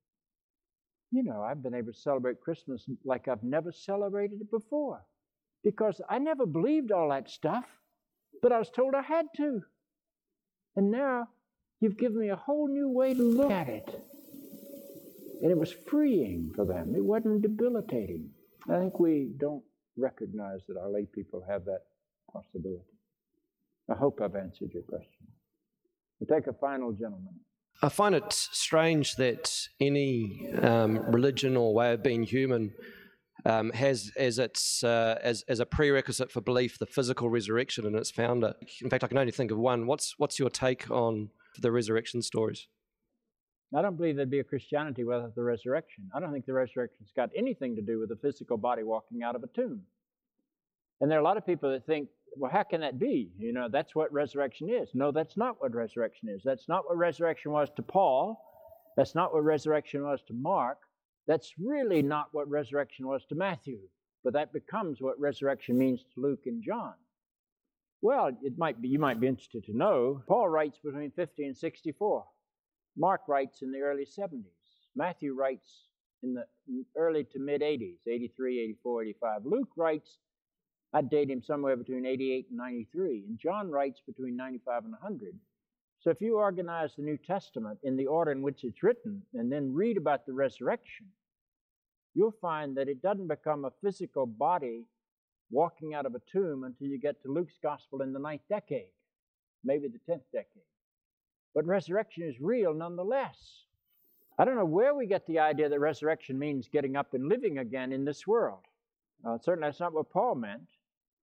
you know, I've been able to celebrate Christmas like I've never celebrated it before. Because I never believed all that stuff, but I was told I had to. And now you've given me a whole new way to look at it. And it was freeing for them. It wasn't debilitating. I think we don't recognize that our lay people have that possibility. I hope I've answered your question. We'll take a final gentleman. I find it strange that any um, religion or way of being human um, has as its uh, as as a prerequisite for belief the physical resurrection and its founder. In fact, I can only think of one. What's what's your take on the resurrection stories? I don't believe there'd be a Christianity without the resurrection. I don't think the resurrection's got anything to do with a physical body walking out of a tomb. And there are a lot of people that think, well, how can that be? You know, that's what resurrection is. No, that's not what resurrection is. That's not what resurrection was to Paul. That's not what resurrection was to Mark. That's really not what resurrection was to Matthew. But that becomes what resurrection means to Luke and John. Well, it might be, you might be interested to know, Paul writes between fifty and sixty-four. Mark writes in the early seventies. Matthew writes in the early to mid-eighties, eighty-three, eighty-four, eighty-five. Luke writes, I'd date him somewhere between eighty-eight and ninety-three. And John writes between ninety-five and one hundred. So if you organize the New Testament in the order in which it's written and then read about the resurrection, you'll find that it doesn't become a physical body walking out of a tomb until you get to Luke's gospel in the ninth decade, maybe the tenth decade. But resurrection is real nonetheless. I don't know where we get the idea that resurrection means getting up and living again in this world. Uh, certainly that's not what Paul meant.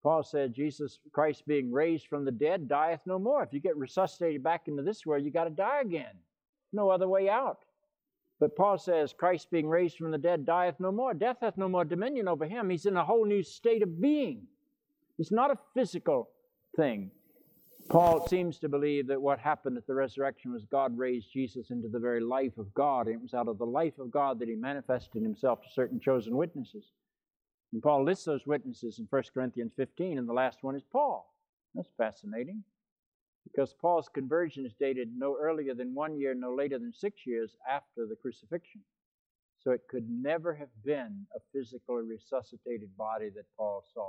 Paul said, Jesus Christ being raised from the dead dieth no more. If you get resuscitated back into this world, you got to die again. No other way out. But Paul says, Christ being raised from the dead dieth no more. Death hath no more dominion over him. He's in a whole new state of being. It's not a physical thing. Paul seems to believe that what happened at the resurrection was God raised Jesus into the very life of God. And it was out of the life of God that he manifested himself to certain chosen witnesses. And Paul lists those witnesses in First Corinthians fifteen, and the last one is Paul. That's fascinating, because Paul's conversion is dated no earlier than one year, no later than six years after the crucifixion. So it could never have been a physically resuscitated body that Paul saw.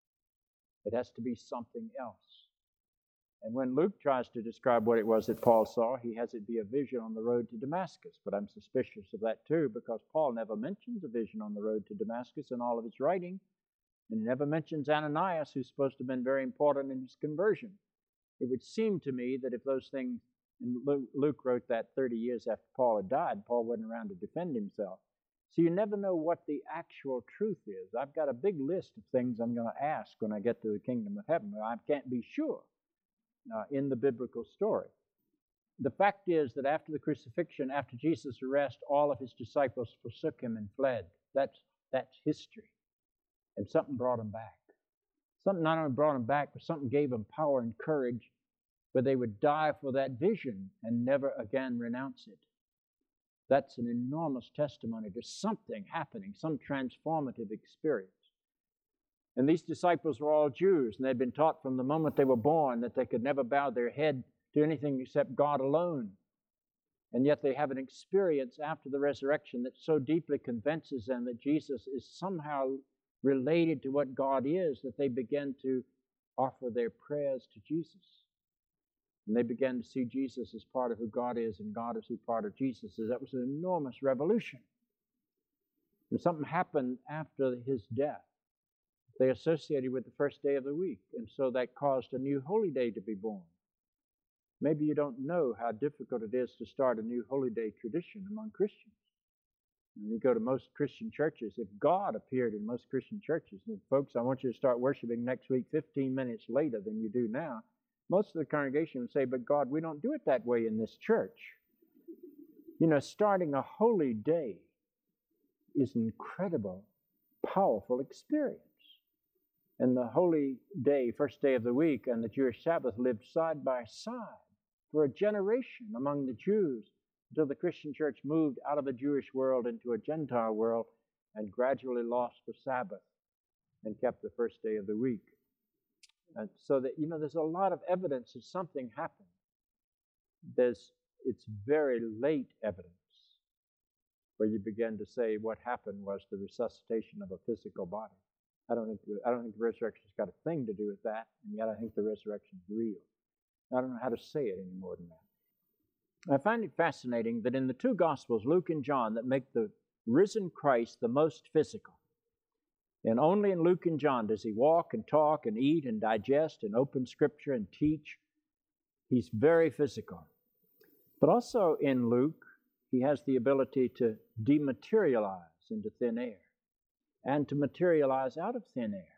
It has to be something else. And when Luke tries to describe what it was that Paul saw, he has it be a vision on the road to Damascus. But I'm suspicious of that too, because Paul never mentions a vision on the road to Damascus in all of his writing. And he never mentions Ananias, who's supposed to have been very important in his conversion. It would seem to me that if those things, and Luke wrote that thirty years after Paul had died, Paul wasn't around to defend himself. So you never know what the actual truth is. I've got a big list of things I'm going to ask when I get to the kingdom of heaven, but I can't be sure. Uh, in the biblical story. The fact is that after the crucifixion, after Jesus' arrest, all of his disciples forsook him and fled. That's, that's history. And something brought them back. Something not only brought them back, but something gave them power and courage where they would die for that vision and never again renounce it. That's an enormous testimony to something happening, some transformative experience. And these disciples were all Jews, and they'd been taught from the moment they were born that they could never bow their head to anything except God alone. And yet they have an experience after the resurrection that so deeply convinces them that Jesus is somehow related to what God is that they begin to offer their prayers to Jesus. And they began to see Jesus as part of who God is, and God as who part of Jesus is. That was an enormous revolution. And something happened after his death. They associated with the first day of the week, and so that caused a new holy day to be born. Maybe you don't know how difficult it is to start a new holy day tradition among Christians. When you go to most Christian churches, if God appeared in most Christian churches, and folks, I want you to start worshiping next week fifteen minutes later than you do now, most of the congregation would say, but God, we don't do it that way in this church. You know, starting a holy day is an incredible, powerful experience. And the holy day, first day of the week, and the Jewish Sabbath lived side by side for a generation among the Jews until the Christian church moved out of the Jewish world into a Gentile world and gradually lost the Sabbath and kept the first day of the week. And so that, you know, there's a lot of evidence that something happened. There's, it's very late evidence where you begin to say what happened was the resuscitation of a physical body. I don't think the, I don't think the resurrection's got a thing to do with that, and yet I think the resurrection's real. I don't know how to say it any more than that. I find it fascinating that in the two Gospels, Luke and John, that make the risen Christ the most physical. And only in Luke and John does he walk and talk and eat and digest and open Scripture and teach. He's very physical. But also in Luke, he has the ability to dematerialize into thin air and to materialize out of thin air.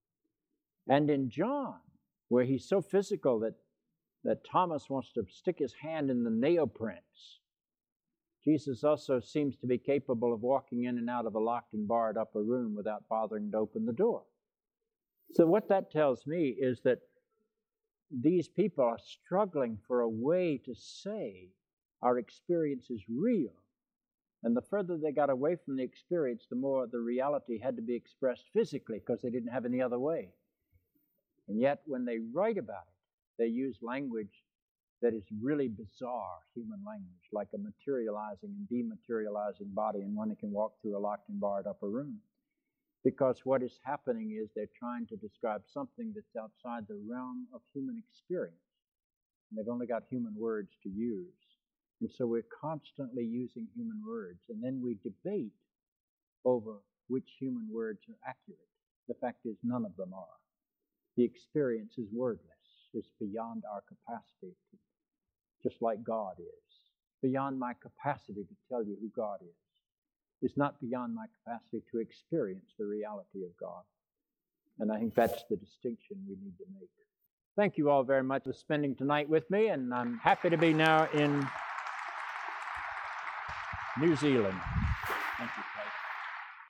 And in John, where he's so physical that, that Thomas wants to stick his hand in the nail prints, Jesus also seems to be capable of walking in and out of a locked and barred upper room without bothering to open the door. So what that tells me is that these people are struggling for a way to say our experience is real. And the further they got away from the experience, the more the reality had to be expressed physically because they didn't have any other way. And yet when they write about it, they use language that is really bizarre human language, like a materializing and dematerializing body and one that can walk through a locked and barred upper room. Because what is happening is they're trying to describe something that's outside the realm of human experience. And they've only got human words to use. And so we're constantly using human words, and then we debate over which human words are accurate. The fact is, none of them are. The experience is wordless. It's beyond our capacity, to, just like God is. Beyond my capacity to tell you who God is. It's not beyond my capacity to experience the reality of God. And I think that's the distinction we need to make. Thank you all very much for spending tonight with me, and I'm happy to be now in New Zealand. Thank you, Clay.